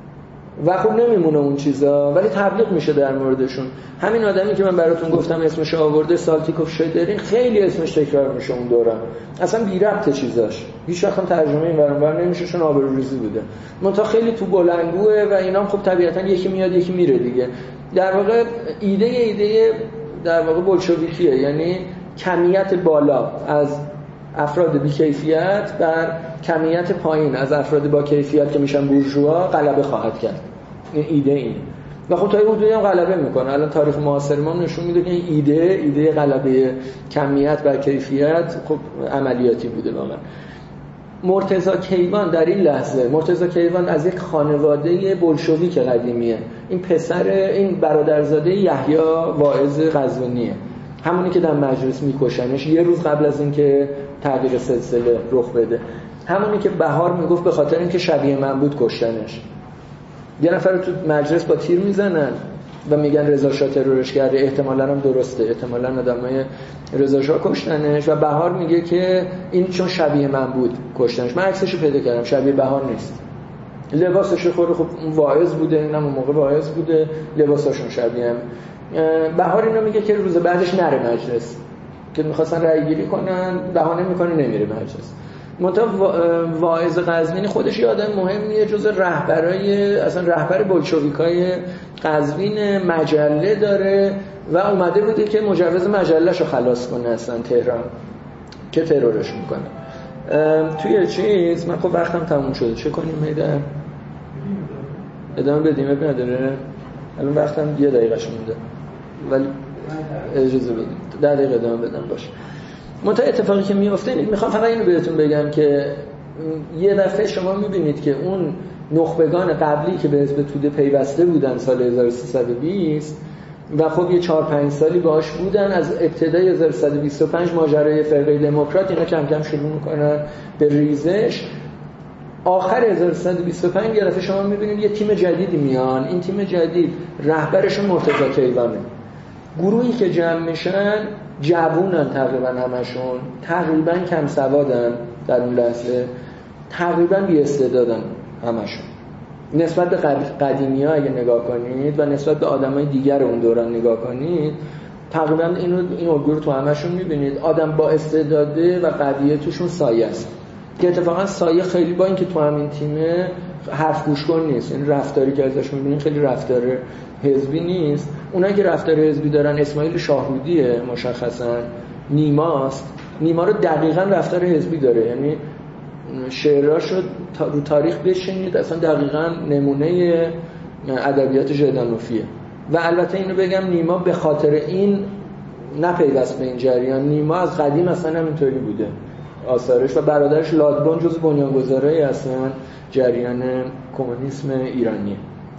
و خب نمیمونه اون چیزا، ولی تبلیغ میشه در موردشون. همین آدمی که من براتون گفتم اسمش آورده، سالتیکوف شدرین، خیلی اسمش تکرار میشه اون دوران، اصلا بی ربط چیزاش، هیچ وقت هم ترجمه این ور اون ور نمیشه چون آبروریزی بوده. منتها خیلی تو بلندگوه و اینا خب طبیعتا یکی میاد یکی میره دیگه. در واقع ایده ایده در واقع بولشویکیه، یعنی کمیت بالا از افراد بی کیفیت بر کمیت پایین از افراد با کیفیت که میشن بورژوا غلبه خواهد کرد. این ایده اینه و خب تا یه حدودی هم غلبه میکنه. الان تاریخ معاصر ما نشون میده که این ایده ایده غلبه کمیت بر کیفیت خب عملیاتی بوده واقعا. مرتضی کیوان در این لحظه، مرتضی کیوان از یک خانواده بولشویک قدیمیه، این پسر این برادرزاده یحیی واعظ قزوینیه، همونی که در مجلس میکشنش یه روز قبل از اینکه تغییر سلسله رخ بده، همونی که بهار میگفت به خاطر اینکه شبیه من بود کشتنش. یه نفر رو تو مجلس با تیر میزنن و میگن رضا شاه ترورش کرده، احتمالاً هم درسته، احتمالاً آدمای رضا شاه کشتنش و بهار میگه که این چون شبیه من بود کشتنش. من عکسشو پیدا کردم، شبیه بهار نیست، لباسش خود خب واعظ بوده، اینم اون موقع واعظ بوده، لباساشون شبیه هم. بهار اینو میگه که روز بعدش نره مجلس، که میخواستن رأی گیری کنن، بهانه میکنه نمیره مجلس. منتها واعظ قزوینی خودش یه آدم مهمیه، جزء رهبرای اصلا رهبر بولشویکای قزوین، مجله داره و اومده بوده که مجوز مجلهشو خلاص کنه اصلا تهران که ترورش میکنه. توی چیز من خب وقتم تموم شده، چه کنیم میدم؟ ادامه بدیم؟ اب نداره؟ الان وقتم یه دقیقهش مونده ولی اجازه بدیم ده دقیقه ادامه بدم باشه. منتها اتفاقی که میفته، میخوام فقط اینو بهتون بگم که یه دفعه شما میبینید که اون نخبگان قبلی که به حزب توده پیوسته بودن سال هزار و سیصد و بیست و خب یه چهار پنج سالی باش بودن، از ابتدای هزار و سیصد و بیست و پنج ماجرای فرقه دموکرات اینا کم کم شروع میکنن به ریزش. آخر هزار و سیصد و بیست و پنج یه دفعه شما میبینید یه تیم جدیدی میان، این تیم جدید رهبرشون مرتضی کیوانه. گروهی که جمع میشن جوونن تقریبا همشون، تقریبا کم سوادن در اون لحظه، تقریبا بی استعدادن همشون نسبت به قدیمی ها اگه نگاه کنید و نسبت به آدمای دیگر اون دوران نگاه کنید، تقریبا اینو این الگو رو تو همشون میبینید. آدم با استعداده و قضیه توشون سایه است که اتفاقا سایه خیلی با اینکه تو همین تیمه حرف گوش کن نیست، این رفتاری که ازش میبینید خیلی رفتار حزبی نیست. اونایی که رفتار حزبی دارن اسماعیل شاهرودیه مشخصا، نیماست، نیما رو دقیقاً رفتار حزبی داره، یعنی شعراشو رو تاریخ بشینید اصلا دقیقاً نمونه ادبیات ژدانوفیه. و البته اینو بگم نیما به خاطر این نپیوست به این جریان، نیما از قدیم اصلا همینطوری بوده آثارش و برادرش لادبون جز بنیانگذارای اصلا جریان کمونیسم ایرانیه.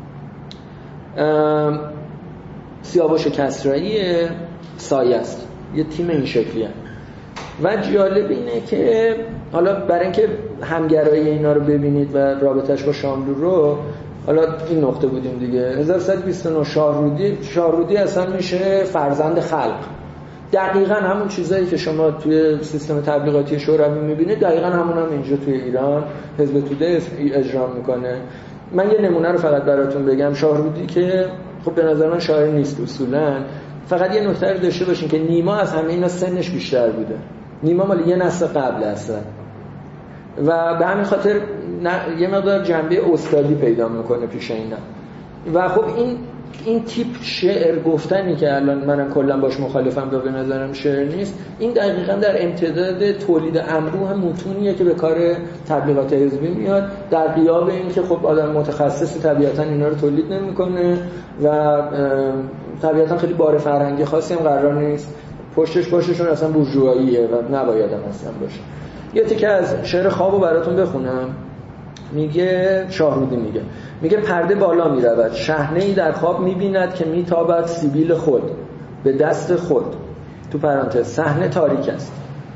سیاوش کسرایی سایه است، یه تیم این شکلیه. و جالب اینه که حالا برای اینکه همگرایی اینا رو ببینید و رابطش با شاملو رو، حالا این نقطه بودیم دیگه، هزار و سیصد و بیست و نه شاهرودی شاهرودی اصلا میشه فرزند خلق، دقیقاً همون چیزایی که شما توی سیستم تبلیغاتی شوروی میبینید دقیقاً همون هم اینجا توی ایران حزب توده اجرا میکنه. من یه نمونه رو فقط براتون بگم. شاهرودی که خب به نظر من شاعر نیست اصولاً، فقط یه نکته رو داشته باشین که نیما از همه اینا سنش بیشتر بوده، نیما مال یه نسل قبل اصلا و به همین خاطر یه مقدار جنبه استادی پیدا میکنه پیش اینا. و خب این این تیپ شعر گفتنی که الان منم کلا باش مخالفم و به نظرم شعر نیست، این دقیقاً در امتداد تولید انبوه متونیه که به کار تبلیغات حزبی میاد، در غیاب این که خب آدم متخصص طبیعتاً اینا رو تولید نمیکنه و طبیعتاً خیلی بار فرهنگی خاصی هم قرار نیست پشتش باشه، چون اصلا بورژواییه و نباید هم اصلا باشه. یه تیکه از شعر خوابو براتون بخونم. میگه شاهرودی میگه میگه پرده بالا میرود، شحنه‌ای در خواب میبیند که میتابد سیبیل خود به دست خود، تو پرانتز صحنه تاریک است.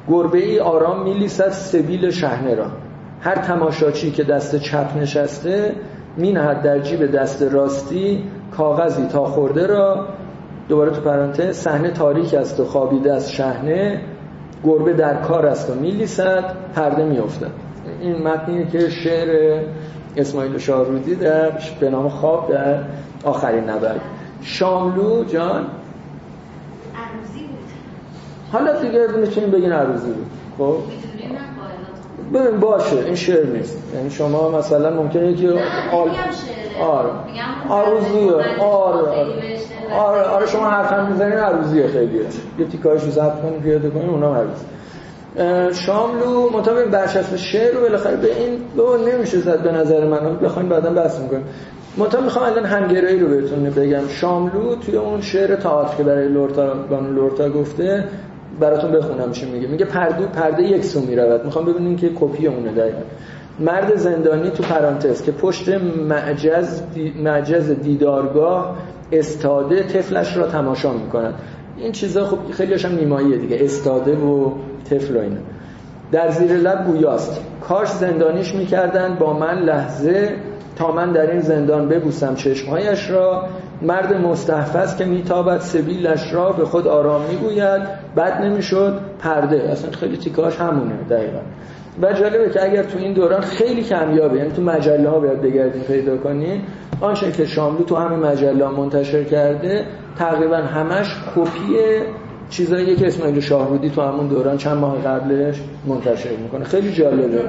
گربه ای آرام میلیسد سبیل شحنه را. هر تماشاچی که دست چپ نشسته مینهد در جیب دست راستی کاغذی تا خورده را. دوباره تو پرانتز صحنه تاریک است و خوابیده از شحنه، گربه در کار است و میلیسد، پرده میافتد. این متنیه که شعر اسماعیل شاهرودی در به نام خواب در آخرین نبرد. شاملو جان عروضی بود. حالا دیگه میتونیم بگین عروضی بود. خب ببین باشه این شعر نیست، یعنی شما مثلا ممکنه که آل آره عروضیه آره آره آره شما حرفم میزنین عروضیه خیلیه، یه تیکایشو ضبط کنید پیاده کنید اونم عروضی. شاملو مطابق برچسب شعر رو بالاخره به این دو نمیشه زد به نظر من، بخوایم بعدا بحث میکنیم. مطابق میخوام الان همگرایی رو بهتون بگم. شاملو توی اون شعر تئاتر که برای لورتا بانو لورتا گفته براتون بخونم چی میگه. میگه پرده پرده یک سو میرود. میخوام ببینین که کپی اونه دقیقاً. مرد زندانی تو پرانتز که پشت معجز دی... معجز دیدارگاه استاده طفلش را تماشا میکند. این چیزا خب خیلیش هم نیماییه دیگه، استاده و طفل و اینا. در زیر لب گویاست کاش زندانیش میکردن با من لحظه تا من در این زندان ببوسم چشمهایش را. مرد مستحفظ که میتابد سبیلش را به خود آرام میگوید بد نمیشد پرده. اصلا خیلی تیکاش همونه دقیقا. و جالبه که اگر تو این دوران خیلی کمیابه، یعنی تو مجله ها باید بگردین پیدا کنین، آنچه که شاملو تو همه مجله ها منتشر کرده تقریبا همش کپی چیزایی که اسماعیل شاهرودی تو همون دوران چند ماه قبلش منتشر میکنه. خیلی جالبه. لورتاس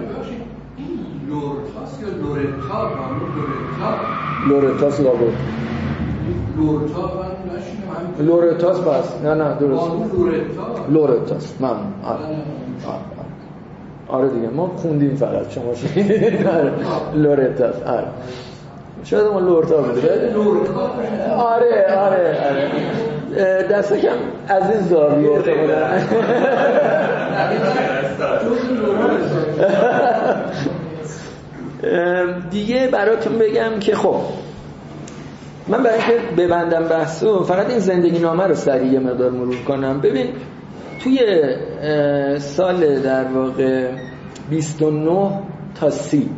یا لورتا لورتا لورتاس لابد لورتا من نشینم لورتاس بس نه نه درست لورتا لورتاس ممنون. آره. آره دیگه ما خوندیم فقط شما شنیدید. لورتاس آره شاید ما لورتا بوده. آره آره آره دست کم از این زاویه احتمالاً دیگه براتون بگم که خب من برای اینکه ببندم بحثو فقط این زندگی نامه رو سریع یه مقدار مرور کنم. ببین توی سال در واقع بیست و نه تا سی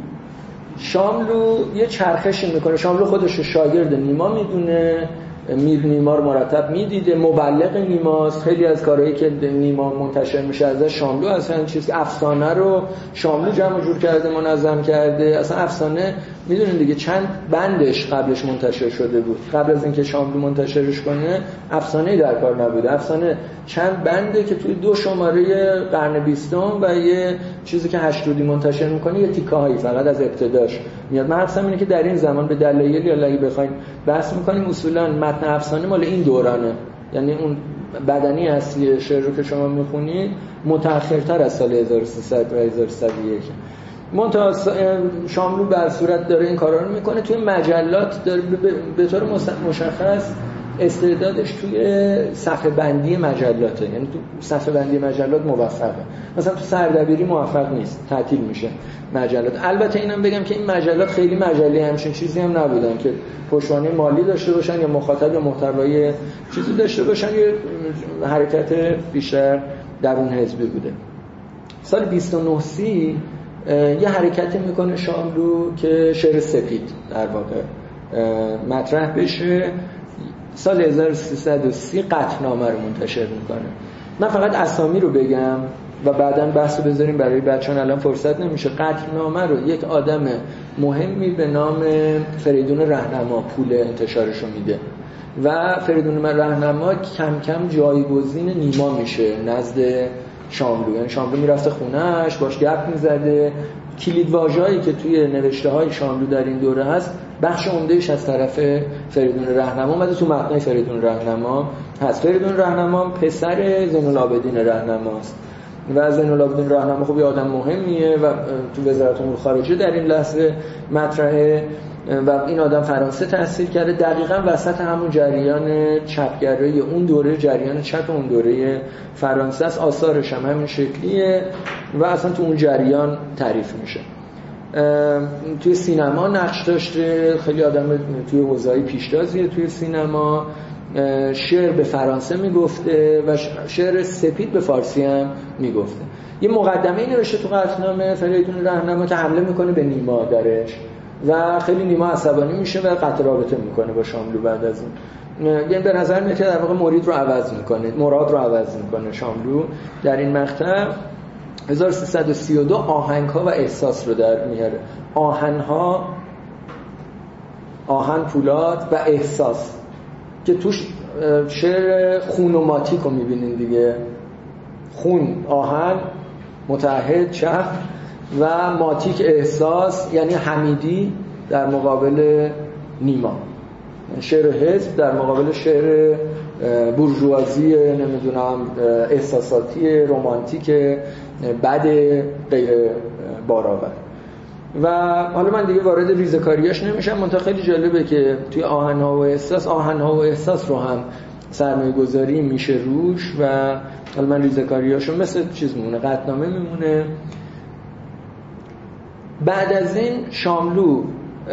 شاملو یه چرخشی میکنه. شاملو خودش رو شاگرد نیما میدونه، میر نیما رو مرتب میدیده، مبلغ نیماست. خیلی از کارهایی که نیما منتشر میشه ازش شاملو اصلا چیز افسانه رو شاملو جمع جور کرده منظم کرده. اصلا افسانه میدونین دیگه چند بندش قبلش منتشر شده بود. قبل از اینکه شاملو منتشرش کنه افسانه‌ای در کار نبوده. افسانه چند بنده که توی دو شماره قرن بیستم و یه چیزی که هشتودی منتشر میکنه یه تیکه‌هایی فقط از ابتداش میاد. من حرفم اینه که در این زمان به دلایلی یا اگه بخواید بحث میکنیم اصولا متن افسانه مال این دورانه، یعنی اون بدنی اصلی شعر رو که شما میخونید متأخرتر از سال هزار و سیصد و هزار و سیصد و یک. منتها شاملو بر صورت داره این کارا رو میکنه. توی مجلات داره به طور مشخص استعدادش توی صفحه بندی مجلاته، یعنی تو صفحه بندی مجلات موفقه. مثلا تو سردبیری موفق نیست، تعطیل میشه مجلات. البته اینم بگم که این مجلات خیلی مجله همچین چیزی هم نبودن که پشتوانه مالی داشته باشن یا مخاطب یا محتوای چیزی داشته باشن، یه حرکت بیشتر درون حزبی بوده. سال بیست و نه سی یه حرکتی میکنه شاملو که شعر سپید در واقع مطرح بشه. سال هزار و سیصد و سی قطعنامه رو منتشر میکنه. من فقط اسامی رو بگم و بعداً بحث رو بذاریم برای بچه‌ها، الان فرصت نمیشه. قطعنامه رو یک آدم مهمی به نام فریدون رهنما پول انتشارش رو میده و فریدون رهنما کم کم جایگزین نیما میشه نزد شاملو. یعنی شاملو میرفته خونهش باش گپ میزده. کلید واژه‌ای که توی نوشته‌های شاملو در این دوره هست بخش عمده‌اش از طرف فریدون رهنما اومده تو متن فریدون رهنما هست. فریدون رهنما پسر زین العابدین رهنماست و زین العابدین رهنما خب یه آدم مهمیه و تو وزارت امور خارجه در این لحظه مطرحه و این آدم فرانسه تحصیل کرده. دقیقاً وسط همون جریان چپگرایی اون دوره، جریان چپ اون دوره فرانسه است. آثارش هم همین شکلیه و اصلا تو اون جریان تعریف میشه. توی سینما نقش داشته، خیلی آدم توی حوزه‌های پیشتازیه توی سینما شعر به فرانسه میگفته و شعر سپید به فارسی هم میگفته. یه مقدمه نوشته تو قطعنامه فریدون رهنما که حمله میکنه به نیما درش و خیلی نیما عصبانی میشه و قطع رابطه میکنه با شاملو. بعد از این یعنی به نظر میاد که در واقع مرید رو عوض میکنه، مراد رو عوض میکنه شاملو در این مقطع. هزار و سیصد و سی و دو آهنگ‌ها و احساس رو در میاره. آهن‌ها، آهن پولاد و احساس که توش شعر خونوماتیک رو میبینین دیگه، خون آهن متحد چپ و ماتیک احساس یعنی حمیدی در مقابل نیما، شعر حزب در مقابل شعر بورژوازی نمیدونم احساساتی رمانتیک بد غیر بارآور. و حالا من دیگه وارد ریزه‌کاریاش نمیشم، منتها خیلی جالبه که توی آهن‌ها و احساس آهن‌ها و احساس رو هم سرمایه‌گذاری میشه روش و حالا من ریزه‌کاریاشو مثل چیز میمونه، قطعنامه میمونه. بعد از این شاملو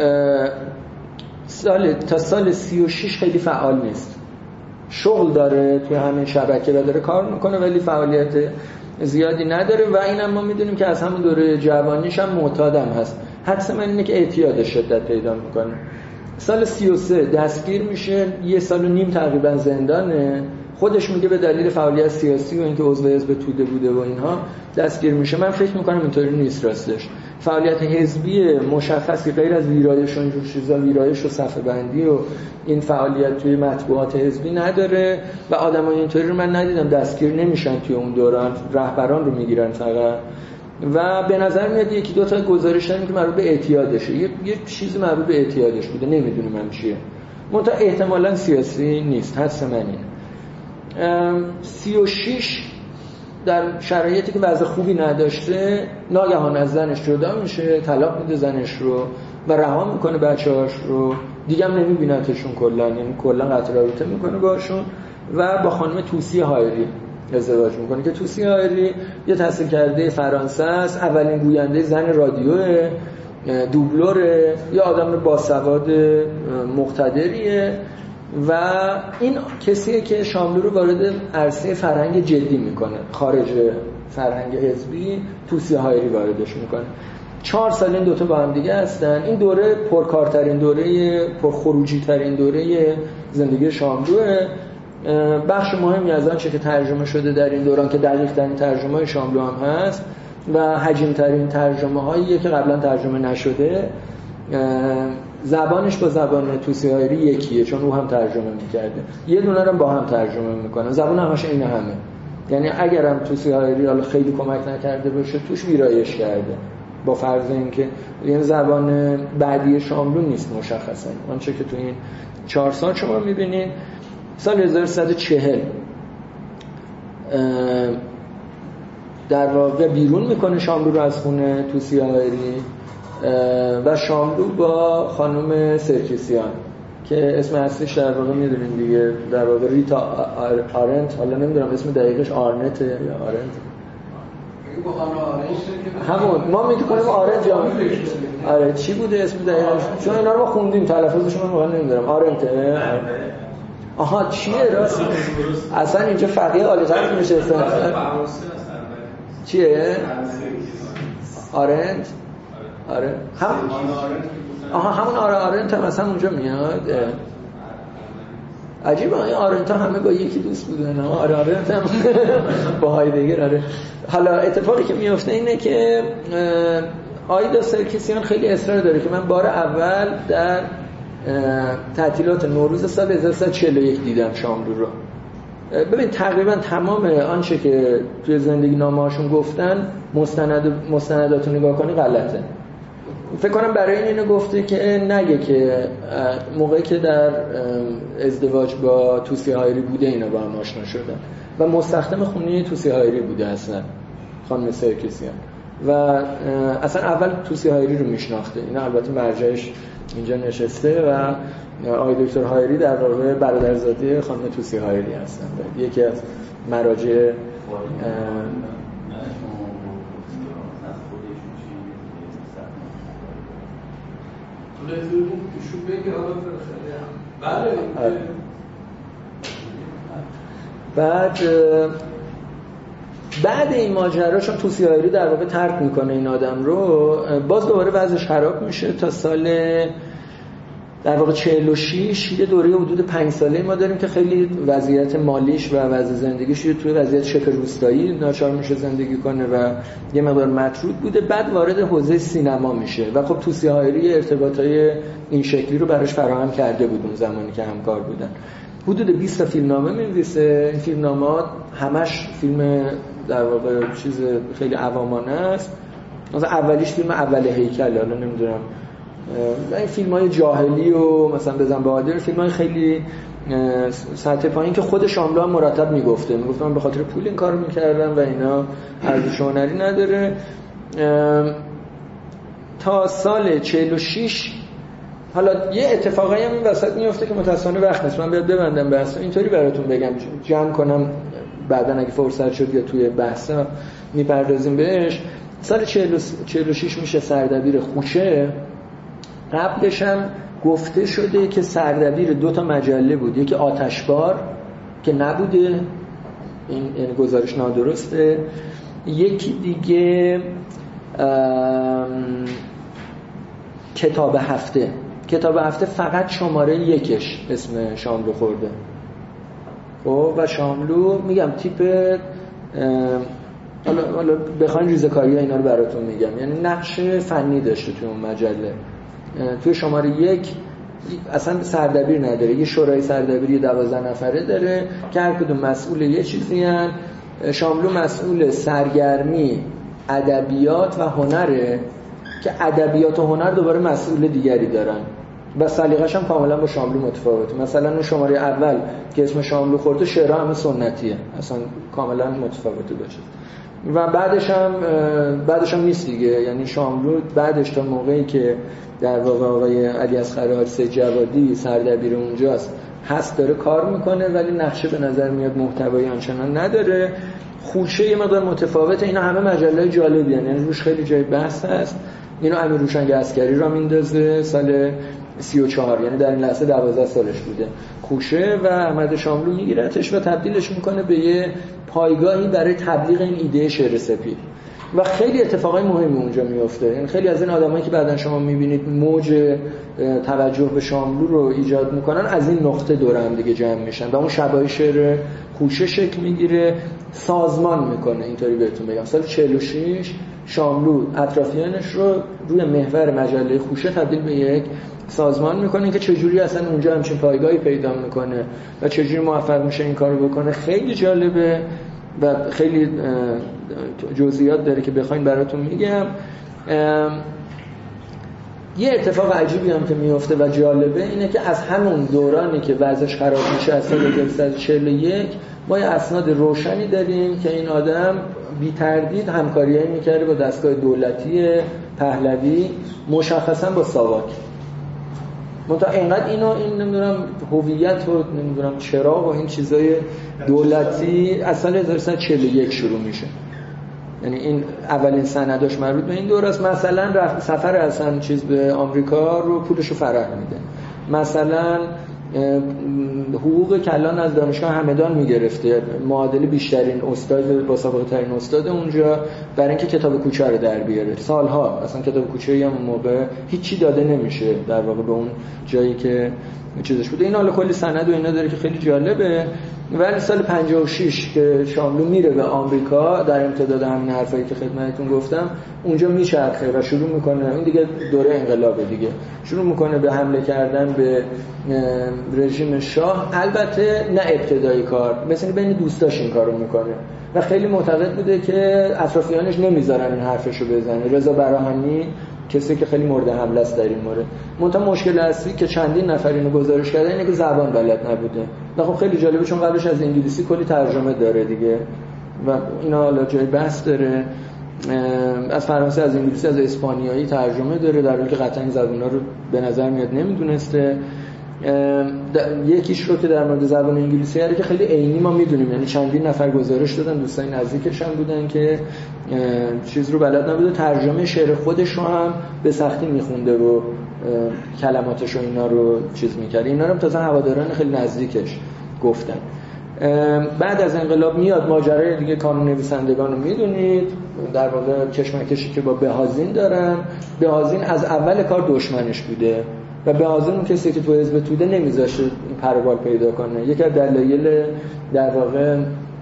سال تا سال سی و شش خیلی فعال نیست، شغل داره توی همین شبکه و داره کار میکنه ولی فعالیت زیادی نداره و اینم ما میدونیم که از همون دوره جوانیش هم معتادم هست. حدس من اینه که اعتیاد شدت پیدا میکنه. سال سی و سه دستگیر میشه، یه سال و نیم تقریبا زندانه، خودش میگه به دلیل فعالیت سیاسی و اینکه عضو حزب توده بوده و اینها دستگیر میشه. من فکر میکنم اینطوری نیست راستش. فعالیت حزبی مشخصی غیر از ویرایش و اینجور چیزا، ویرایش و صفحه بندی و این فعالیت توی مطبوعات حزبی نداره و آدمای اینطوری رو من ندیدم دستگیر نمیشن توی اون دوران، رهبران رو میگیرن فقط. و به نظر میاد یکی دو تا گزارش داریم که مربوط به اعتیادشه، یه یه چیزی مربوط به اعتیادش بوده، نمیدونیم هم چیه، منتها احتمالاً سیاسی نیست، حدس من اینه. سی و شش در شرایطی که وضع خوبی نداشته ناگهان از زنش جدا میشه، طلاق میده زنش رو و رها میکنه بچه‌هاش رو، دیگه هم نمیبینتشون کلا، یعنی کلا قطع رابطه میکنه باشون و با خانم توسی هایری ازدواج میکنه که توسی هایری یه تحصیل کرده فرانسه است، اولین گوینده زن رادیوه، دوبلوره، یه آدم باسواد مقتدریه و این کسیه که شاملو رو وارد عرصه فرهنگ جدی میکنه، خارج فرهنگ حزبی توسی هایری واردش میکنه. چهار سال این دوتا با هم دیگه هستن. این دوره پرکارترین دوره، پرخروجی ترین دوره زندگی شاملوه. بخش مهمی از آنچه که ترجمه شده در این دوران که دقیق ترین ترجمه های شاملو هم هست و حجیم ترین ترجمه هاییه که قبلا ترجمه نشده، زبانش با زبان توسی هایری یکیه چون او هم ترجمه میکرده، یه دونه رو با هم ترجمه میکنن، زبان همش این همه، یعنی اگرم توسی هایری حالا خیلی کمک نکرده باشه توش ویرایش کرده، با فرض اینکه این زبان بعدی شاملو نیست مشخصا. آنچه که تو این چهار سال شما میبینید، سال هزار و سیصد و چهل در واقع بیرون میکنه شاملو رو از خونه توسی هایری و شاملو با خانم سرکیسیان که اسم اصلیش در واقع میدونین دیگه، در واقع ریتا آرنت، حالا نمیدونم اسم دقیقش آرنت یا آرنت، همون ما میتونیم آرنت یا آره چی بوده اسم دقیقش، چون اینا رو ما خوندیم تلفظش من واقعا نمیدونم. آرنته آها چیه راست اصلا اینجا فقیه عالی قدر میشه اصلا چیه آرنت آره هم آها همون آره آرنت هم اصلا اونجا میاد. عجیبه این آرنت همه با یکی دوست بودن. آره آرنت هم با هایدگر. آره حالا اتفاقی که میفته اینه که آیدا سرکیسیان خیلی اصرار داره که من بار اول در تعطیلات نوروز سال هزار و سیصد و چهل و یک دیدم شاملو رو. ببین تقریبا تمام آنچه که توی زندگی نامه‌هاشون گفتن مستند مستندات رو نگاه کنی غلطه. فکر کنم برای این اینو گفته که نگه که موقعی که در ازدواج با توسی هایری بوده اینا با هم آشنا شدن و مستخدم خونه توسی هایری بوده اصلا خانم سرکیسیان و اصلا اول توسی هایری رو میشناخته. اینا البته مرجعش اینجا نشسته و آقای دکتر هایری در واقع برادرزاده خانم توسی هایری هستن. یکی از مراجع بعد بعد این ماجرا چون توصیه‌هایی در واقع ترک میکنه این آدم رو، باز دوباره وضعش خراب میشه تا سال در واقع چهل و شش. یه دوره حدود پنج ساله ما داریم که خیلی وضعیت مالیش و وضع زندگیش توی وضعیت شبه روستایی ناچار میشه زندگی کنه و یه مقدار مطرود بوده. بعد وارد حوزه سینما میشه و خب توصیه‌هایی ارتباطای این شکلی رو براش فراهم کرده بود اون زمانی که همکار بودن. حدود بیست تا فیلمنامه می‌نویسه. این فیلمنامه‌ها همش فیلم در واقع چیز خیلی عوامانه است. مثلا اولیش فیلم اول هیکل، حالا نمیدونم این فیلم‌های جاهلی و مثلا بزن بهادر، فیلم‌های خیلی سطح پایین که خود شاملو هم مرتب میگفته میگفت من به خاطر پول این کارو میکردم و اینا ارزش هنری نداره. تا سال چهل و شش حالا یه اتفاقایی هم این وسط میفته که متأسفانه وقت نیست من بیاد ببندم بحث اینطوری براتون بگم جمع کنم، بعدا اگه فرصت شد یا توی بحثا میپردازیم بهش. سال چهل و شش میشه سردبیر خوشه. قبلش هم گفته شده که سردبیر دو تا مجله بود، یکی آتشبار که نبوده، این یعنی گزارش نادرسته، یکی دیگه کتاب هفته. کتاب هفته فقط شماره یکش اسم شاملو خورده. خب و شاملو میگم تیپ حالا حالا بخواین ریزه‌کاری اینا رو براتون میگم، یعنی نقش فنی داشته توی اون مجله. توی شماره یک اصلا سردبیر نداره، یه شورای سردبیری دوازده نفره داره که هر کدوم مسئول یه چیزی هن. شاملو مسئول سرگرمی، ادبیات و هنره که ادبیات و هنر دوباره مسئول دیگری دارن و سلیقه‌اش هم کاملا با شاملو متفاوته. مثلا اون شماره اول که اسم شاملو خورده شعرها همه سنتیه، اصلا کاملا متفاوته باشه. و بعدش هم بعدش هم نیست دیگه، یعنی شاملو بعدش تا موقعی که در واقع آقای علی اصغر حارث جوادی سردبیر اونجاست هست داره کار میکنه، ولی نقشه به نظر میاد محتوایی آنچنان نداره. خوشه یه مقدار متفاوته. اینا همه مجله‌های جالبی هستن، یعنی روش خیلی جای بحث هست. اینو امیر روشنگ عسکری را میندازه سال سی و چهار، یعنی در این لحظه دوازده سالش بوده. خوشه و احمد شاملو میگیرتش و تبدیلش میکنه به یه پایگاهی برای تبلیغ این ایده شعر سپید و خیلی اتفاقای مهمی اونجا میفته. یعنی خیلی از این آدمایی که بعدن شما میبینید موج توجه به شاملو رو ایجاد میکنن از این نقطه دور هم دیگه جمع میشن و اون شبای شعر خوشه شکل میگیره، سازمان میکنه. اینطوری بهتون بگم سال چهل و شش شاملو اطرافیانش رو روی محور مجله خوشه تبدیل به یک سازمان میکنه که چجوری اصلا اونجا همچین پایگاهی پیدا میکنه و چجوری موفق میشه این کارو بکنه. خیلی جالبه و خیلی جزئیات داره که بخواین براتون میگم. یه اتفاق عجیبی هم که میفته و جالبه اینه که از همون دورانی که وضعش خراب میشه از سال هزار و سیصد و چهل و یک ما یه اسناد روشنی داریم که این آدم بی تردید همکاریایی میکرده با دستگاه دولتی پهلوی، مشخصا با ساواک. منتها اینقدر اینو این نمیدونم هویت و نمیدونم چراغ و این چیزای دولتی از سال هزار و سیصد و چهل و یک شروع میشه. یعنی این اولین سنداش مربوط به این دوره است. مثلا رفت سفر اصلا چیز به آمریکا رو پولشو فرح میده. مثلا حقوق کلان از دانشگاه همدان میگرفته، معادل بیشترین استاد با سابقه ترین استاد اونجا، برای اینکه کتاب کوچه رو در بیاره. سالها اصلا کتاب کوچه‌ای هم اون موقع هیچی داده نمیشه در واقع به اون جایی که چیزش بوده. این حالا کلی سند و اینا داره که خیلی جالبه. ولی سال پنجاه و شش که شاملو میره به آمریکا در امتداد همین حرفایی که خدمتتون گفتم، اونجا میچرخه و شروع میکنه، این دیگه دوره انقلابه دیگه، شروع میکنه به حمله کردن به رژیم شاه. البته نه ابتدایی کار، مثلا بین دوستاش این کارو میکنه و خیلی معتقد بوده که اطرافیانش نمیذارن این حرفشو بزنه. رضا براهنی کسی که خیلی مورد حمله است در این مورد. منتها مشکل اصلی که چندین نفر اینو گزارش کردن اینه که زبان بلد نبوده. خب خیلی جالبه چون قبلش از انگلیسی کلی ترجمه داره دیگه و اینا حالا جای بحث داره. از فرانسه، از انگلیسی، از اسپانیایی ترجمه داره، در حالی که قطعا این زبونا رو به نظر میاد نمیدونسته. یکیش رو که در مورد زبان انگلیسی هره که خیلی عینی ما میدونیم، یعنی چندین نفر گزارش دادن، دوستای نزدیکش هم بودن که چیز رو بلد نبوده، ترجمه شعر خودش رو هم به سختی میخونده و کلماتش و اینا رو چیز میکرد. اینا رو تازه هواداران خیلی نزدیکش گفتن. بعد از انقلاب میاد ماجرای دیگه کانون نویسندگان رو میدونید، در واقع کشمکشی که با بهازین دارن. بهازین از اول کار دشمنش بوده و بهازین اون کسی که تو حزب توده نمیذاشه این پروبال پیدا کنه. یکی از دلایل در واقع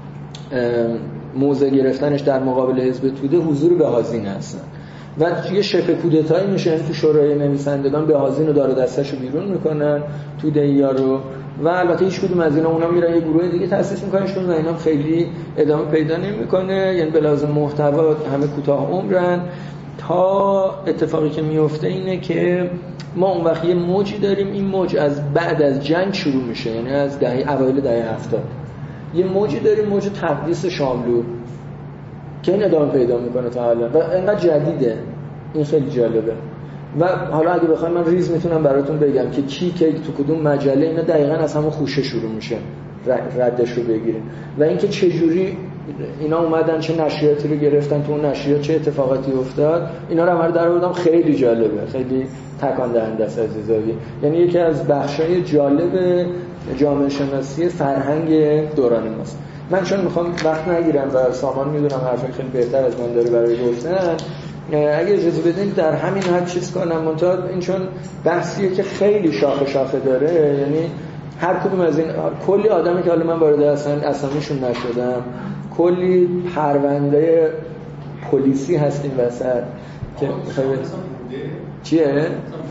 موضع گرفتنش در مقابل حزب توده حضور بهازین هستن و یه شبه کودتایی میشه. یعنی تو شورای نویسندگان بهازین رو داره دستش رو بیرون میکنن، توده‌ای‌ها رو، و البته هیچ کدوم از اینا اونا میرن یه گروه دیگه تأسیس میکننشون و اینا خیلی ادامه پیدا نمیکنه. یعنی به لحاظ محتوا همه کوتاه عمرن. تا اتفاقی که میفته اینه که ما اون وقت یه موجی داریم، این موج از بعد از جنگ شروع میشه، یعنی از دهه اوایل دهه هفتاد یه موجی داریم، موج تقدیس شاملو که این ادامه پیدا میکنه تا حالا و اینقدر جدیده. این خیلی جالبه. و حالا اگه بخوایم من ریز میتونم براتون بگم که کی که تو کدوم مجله، اینا دقیقاً از همون خوشه شروع میشه ردش رو بگیریم و اینکه چه جوری اینا اومدن، چه نشریاتی رو گرفتن، تو اون نشریات چه اتفاقاتی افتاد، اینا رو من در آوردم. خیلی جالبه، خیلی تکان دهنده است عزیزایی. یعنی یکی از بخشای جالب جامعه شناسی فرهنگ دوران ماست. من چون میخوام وقت نگیرم و سامان میدونم حرفای خیلی بهتر از من داره برای گفتن، اگه اجازه بدین در همین حد چیز کنم. منتها این چون بحثیه که خیلی شاخه شاخه داره، یعنی هر کدوم از این کلی آدمی که حالا من وارد اصلا اسامیشون نشدم، کلی پرونده پلیسی هستیم وسط که چیه؟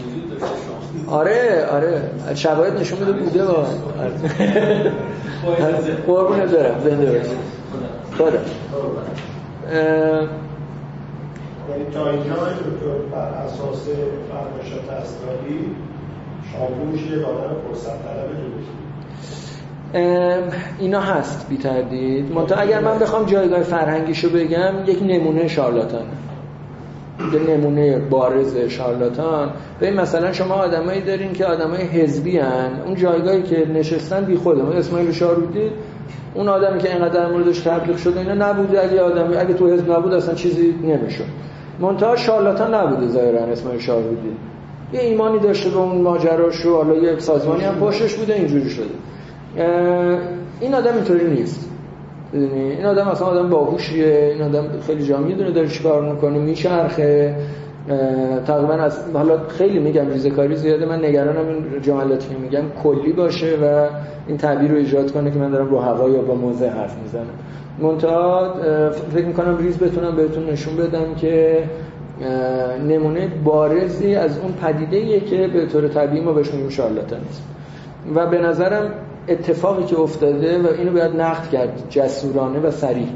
آره آره شواهد نشون میده بوده. با قربونت برم، زنده باشی. خدا یعنی تا اینجا دکتر بر اساس فرمایشات اسراری شاملو میشه یک آدم فرصت طلب جدید. اینا هست بی تردید. منتها اگر من بخوام جایگاه فرهنگیشو بگم، یک نمونه شارلاتانه، یک نمونه بارز شارلاتان. ببین مثلا شما آدمایی دارین که آدمای حزبی ان، اون جایگاهی که نشستن بی خوده. اسماعیل شاهرودی اون آدمی که اینقدر در موردش تبلیغ شده اینا نبوده، اگه آدمی اگه تو حزب نبود اصلا چیزی نمیشد. منتها شارلاتان نبوده ظاهرا اسماعیل شاهرودی، یه ایمانی داشته به اون ماجراش و حالا یک سازمانی هم پشتش بوده، اینجوری شده. این آدم اینطوری نیست. ببینی این آدم اصلا آدم باهوشیه، این آدم خیلی جا میدونه داره چیکار میکنه، میچرخه تقریبا. از حالا خیلی میگم ریزه‌کاری زیاده، من نگرانم این جملاتی که میگم کلی باشه و این تعبیر رو ایجاد کنه که من دارم رو هوا یا با موزه حرف میزنم. منتها فکر میکنم ریز بتونم بهتون نشون بدم که نمونه بارزی از اون پدیده‌ایه که به طور طبیعی ما بهش میگیم شارلاتانیسم. و به نظرم اتفاقی که افتاده و اینو باید نقد کرد جسورانه و صریح،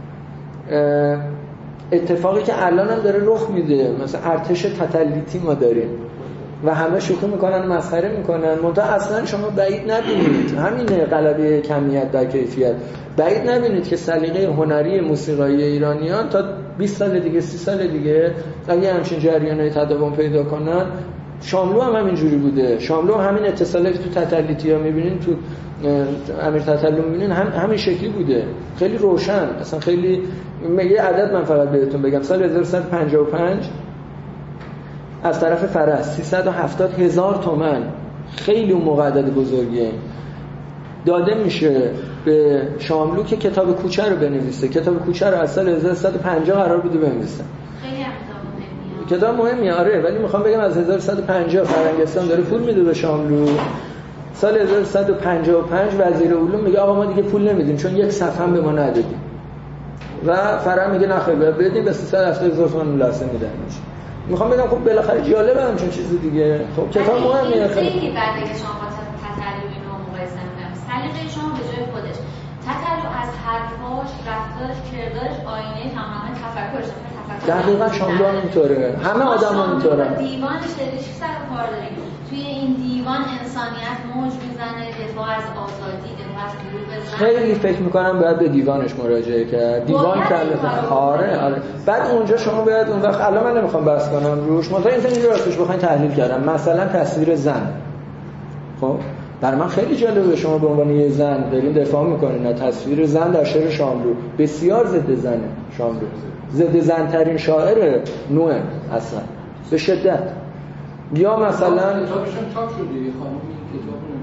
اتفاقی که الان هم داره رخ میده. مثلا ارتش تتلیتی ما داریم و همه شوخی میکنن، مسخره میکنن، منتها اصلا شما بعید نبینید همین غلبه کمیت در کیفیت، بعید نبینید که سلیقه هنری موسیقایی ایرانیان تا بیست سال دیگه، سی سال دیگه اگه همچین جریانای تداوم پیدا کنن. شاملو هم همینجوری بوده. شاملو هم همین اتصالاتی تو تتلیتی‌ها میبینین، تو امیر تتلو میبینین، هم همین شکلی بوده، خیلی روشن. اصلا خیلی یه عدد من فقط بهتون بگم، سال هزار و سیصد و پنجاه و پنج از طرف فرس سیصد و هفتاد هزار تومان، خیلی اون موقع عدد بزرگیه، داده میشه به شاملو که کتاب کوچه رو بنویسه. کتاب کوچه رو از سال هزار و سیصد و پنجاه قرار بوده بنویسه. کتاب مهمیه آره، ولی میخوام بگم از هزار و سیصد و پنجاه فرنگستان داره پول میده به شاملو. سال هزار و سیصد و پنجاه و پنج وزیر علوم میگه آقا ما دیگه پول نمیدیم چون یک صفحه به ما ندادیم، و فرع میگه نخیر بدیم، به سیصد و هفتاد هزار تومان لاسه میدن. میخوام بگم خب بالاخره جالبه همچین چیز دیگه. خب کتاب مهمیه خیلی. خیلی بعد که شما با تتلو اینو مقایسه می‌کنید، سلیقه شما به جای خودش، تتلو از حرفاش، رفتارش، کردارش آینه تمام تفکرش. دقیقاً شاملو اینطوره، همه آدم‌ها اینطورن. دیوانش داری چی سر کار داری؟ توی این دیوان انسانیت موج میزنه، دفاع از آزادی، دفاع از حقوق زن. خیلی فکر میکنم باید به دیوانش مراجعه کرد. دیوان کلمه آره آره. بعد اونجا شما باید اون وقت، الان من نمیخوام بحث کنم روش، مثلا اینو راستش بخواید تحلیل کردم، مثلا تصویر زن. خب برای من خیلی جالبه شما به عنوان یه زن دارین دفاع میکنین، نه تصویر زن در شعر شاملو بسیار ضد زنه. شاملو ضد زن ترین شاعر نوع اصلا به شدت. یا مثلا کتابشون چاپ شده، خانم این کتابو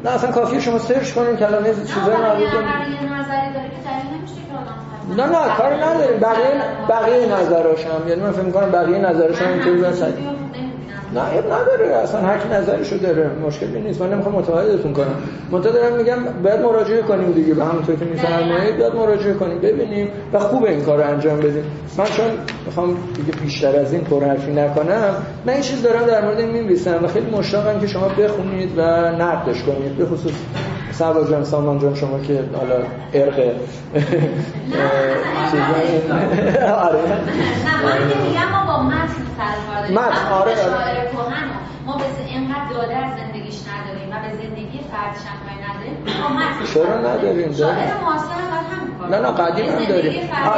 نه اصلا کافیه شما سرچ کنین کلمه چیزا رو مربوط به نظری داره که دلیل نمیشه که آدم نه نه کاری نداریم بقیه بقیه نظراش هم یعنی من فکر می‌کنم بقیه نظرش هم اینطوری باشه نه عیب نداره اصلا هر کی نظرشو داره مشکلی نیست من نمیخوام متوجهتون کنم منتها دارم میگم باید مراجعه کنیم دیگه به همونطور که میفرمایید باید مراجعه کنیم ببینیم و خوبه این کارو انجام بدیم من چون میخوام دیگه بیشتر از این پرحرفی نکنم من این چیز دارم در مورد این می‌نویسم و خیلی مشتاقم که شما بخونید و نقدش کنید به خصوص سبا جان سامان جان شما که حالا ارق چیزایی آره نه من میگم ما با متن سر کار متن آره شاعر کهن ما به اینقدر داده از زندگیش نداریم و به زندگی فردش هم کاری نداریم ما متن چرا نداریم شاعر معاصر هم همین نه نه قدیم هم داریم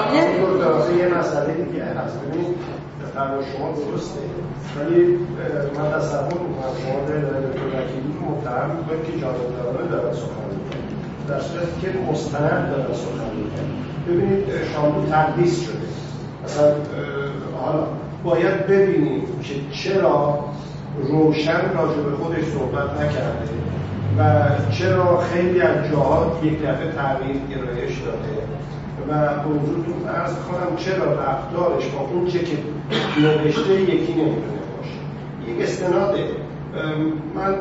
یه مسئله دیگه هست ببینید فرض شما درسته ولی من تصور می‌کنم شما در دکتر وکیلی متهم می‌کنید که جانبدارانه دارن سخن می‌گن در صورتی که مستند دارن سخن می‌گن ببینید شاملو تقدیس شده مثلا حالا باید ببینیم که چرا روشن راجع به خودش صحبت نکرده و چرا خیلی از جاها یک دفعه تغییر گرایش داده و حضورتون عرض کنم چرا رفتارش با اون چه که نوشته یکی نمیتونه باشه یک استناده من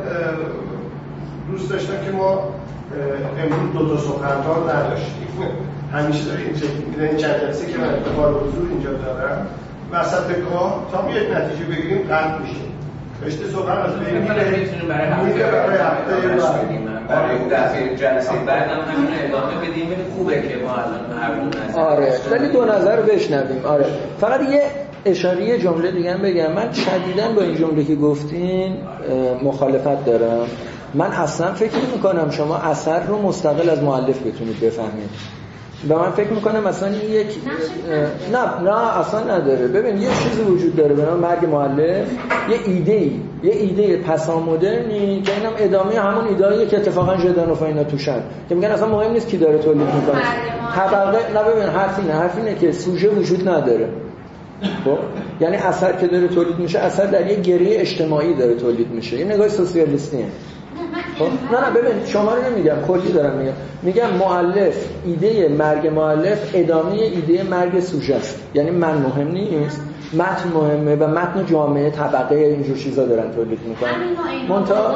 دوست داشتم که ما امروز دو تا سخنران نداشتیم همیشه داره این شکلی میده این چند جلسه که من افتخار حضور اینجا دارم وسط کار تا یک نتیجه بگیریم قطع میشه رشته سخن از بین میره میتونیم برای هفته برای هفته برای دفعه جلسه بعد هم همین ادامه بدیم ببین خوبه که ما الان هر دو نظر آره ولی دو نظر رو بشنویم آره فقط یه اشاره جمله دیگه هم بگم من شدیداً با این جمله که گفتین مخالفت دارم من اصلا فکر نمی‌کنم شما اثر رو مستقل از مؤلف بتونید بفهمید و من فکر میکنم مثلا یک نه نه اصلا نداره ببین یه چیزی وجود داره به نام مرگ مؤلف یه ایده‌ای یه ایده پسامدرنی که اینم ادامه همون ایده‌ایه که اتفاقا ژدانوف اینا توشن که میگن اصلا مهم نیست کی داره تولید میکنه طبقه نه ببین حرف اینه حرف اینه که سوژه وجود نداره خب یعنی اثر که داره تولید میشه اثر در یه گره اجتماعی داره تولید میشه این نگاه سوسیالیستیه خب نه نه ببین شما رو نمیگم کلی دارم میگم میگم مؤلف ایده مرگ مؤلف ادامه ایده مرگ سوژه است یعنی من مهم نیست متن مهمه و متن جامعه طبقه اینجور چیزا دارن تولید میکنن منتها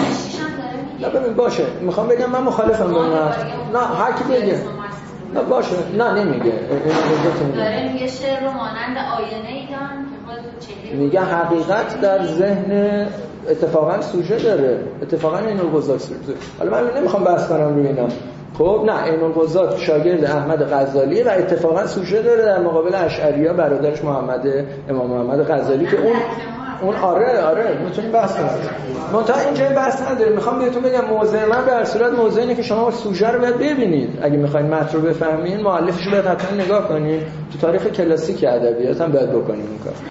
نه ببین باشه میخوام بگم من مخالفم با این حرف نه هر کی بگه نه باشه نه نمیگه داره میگه شعر رو مانند آینه ایدان که خود میگه حقیقت در ذهن اتفاقا سوژه داره اتفاقا اینو گذاشت سوژه حالا من نمیخوام بحث کنم روی اینا خب نه اینو گذاشت شاگرد احمد غزالی و اتفاقا سوژه داره در مقابل اشعری‌ها برادرش محمد امام محمد غزالی که اون اون آره آره میتونیم بحث کنیم منتها اینجا بحث نداره میخوام بهتون بگم موضوع من به هر صورت موضوع اینه که شما سوژه رو باید ببینید اگه میخواین متن رو بفهمین مؤلفش رو باید حتما نگاه کنین تو تاریخ کلاسیک ادبیات هم باید بکنیم این کار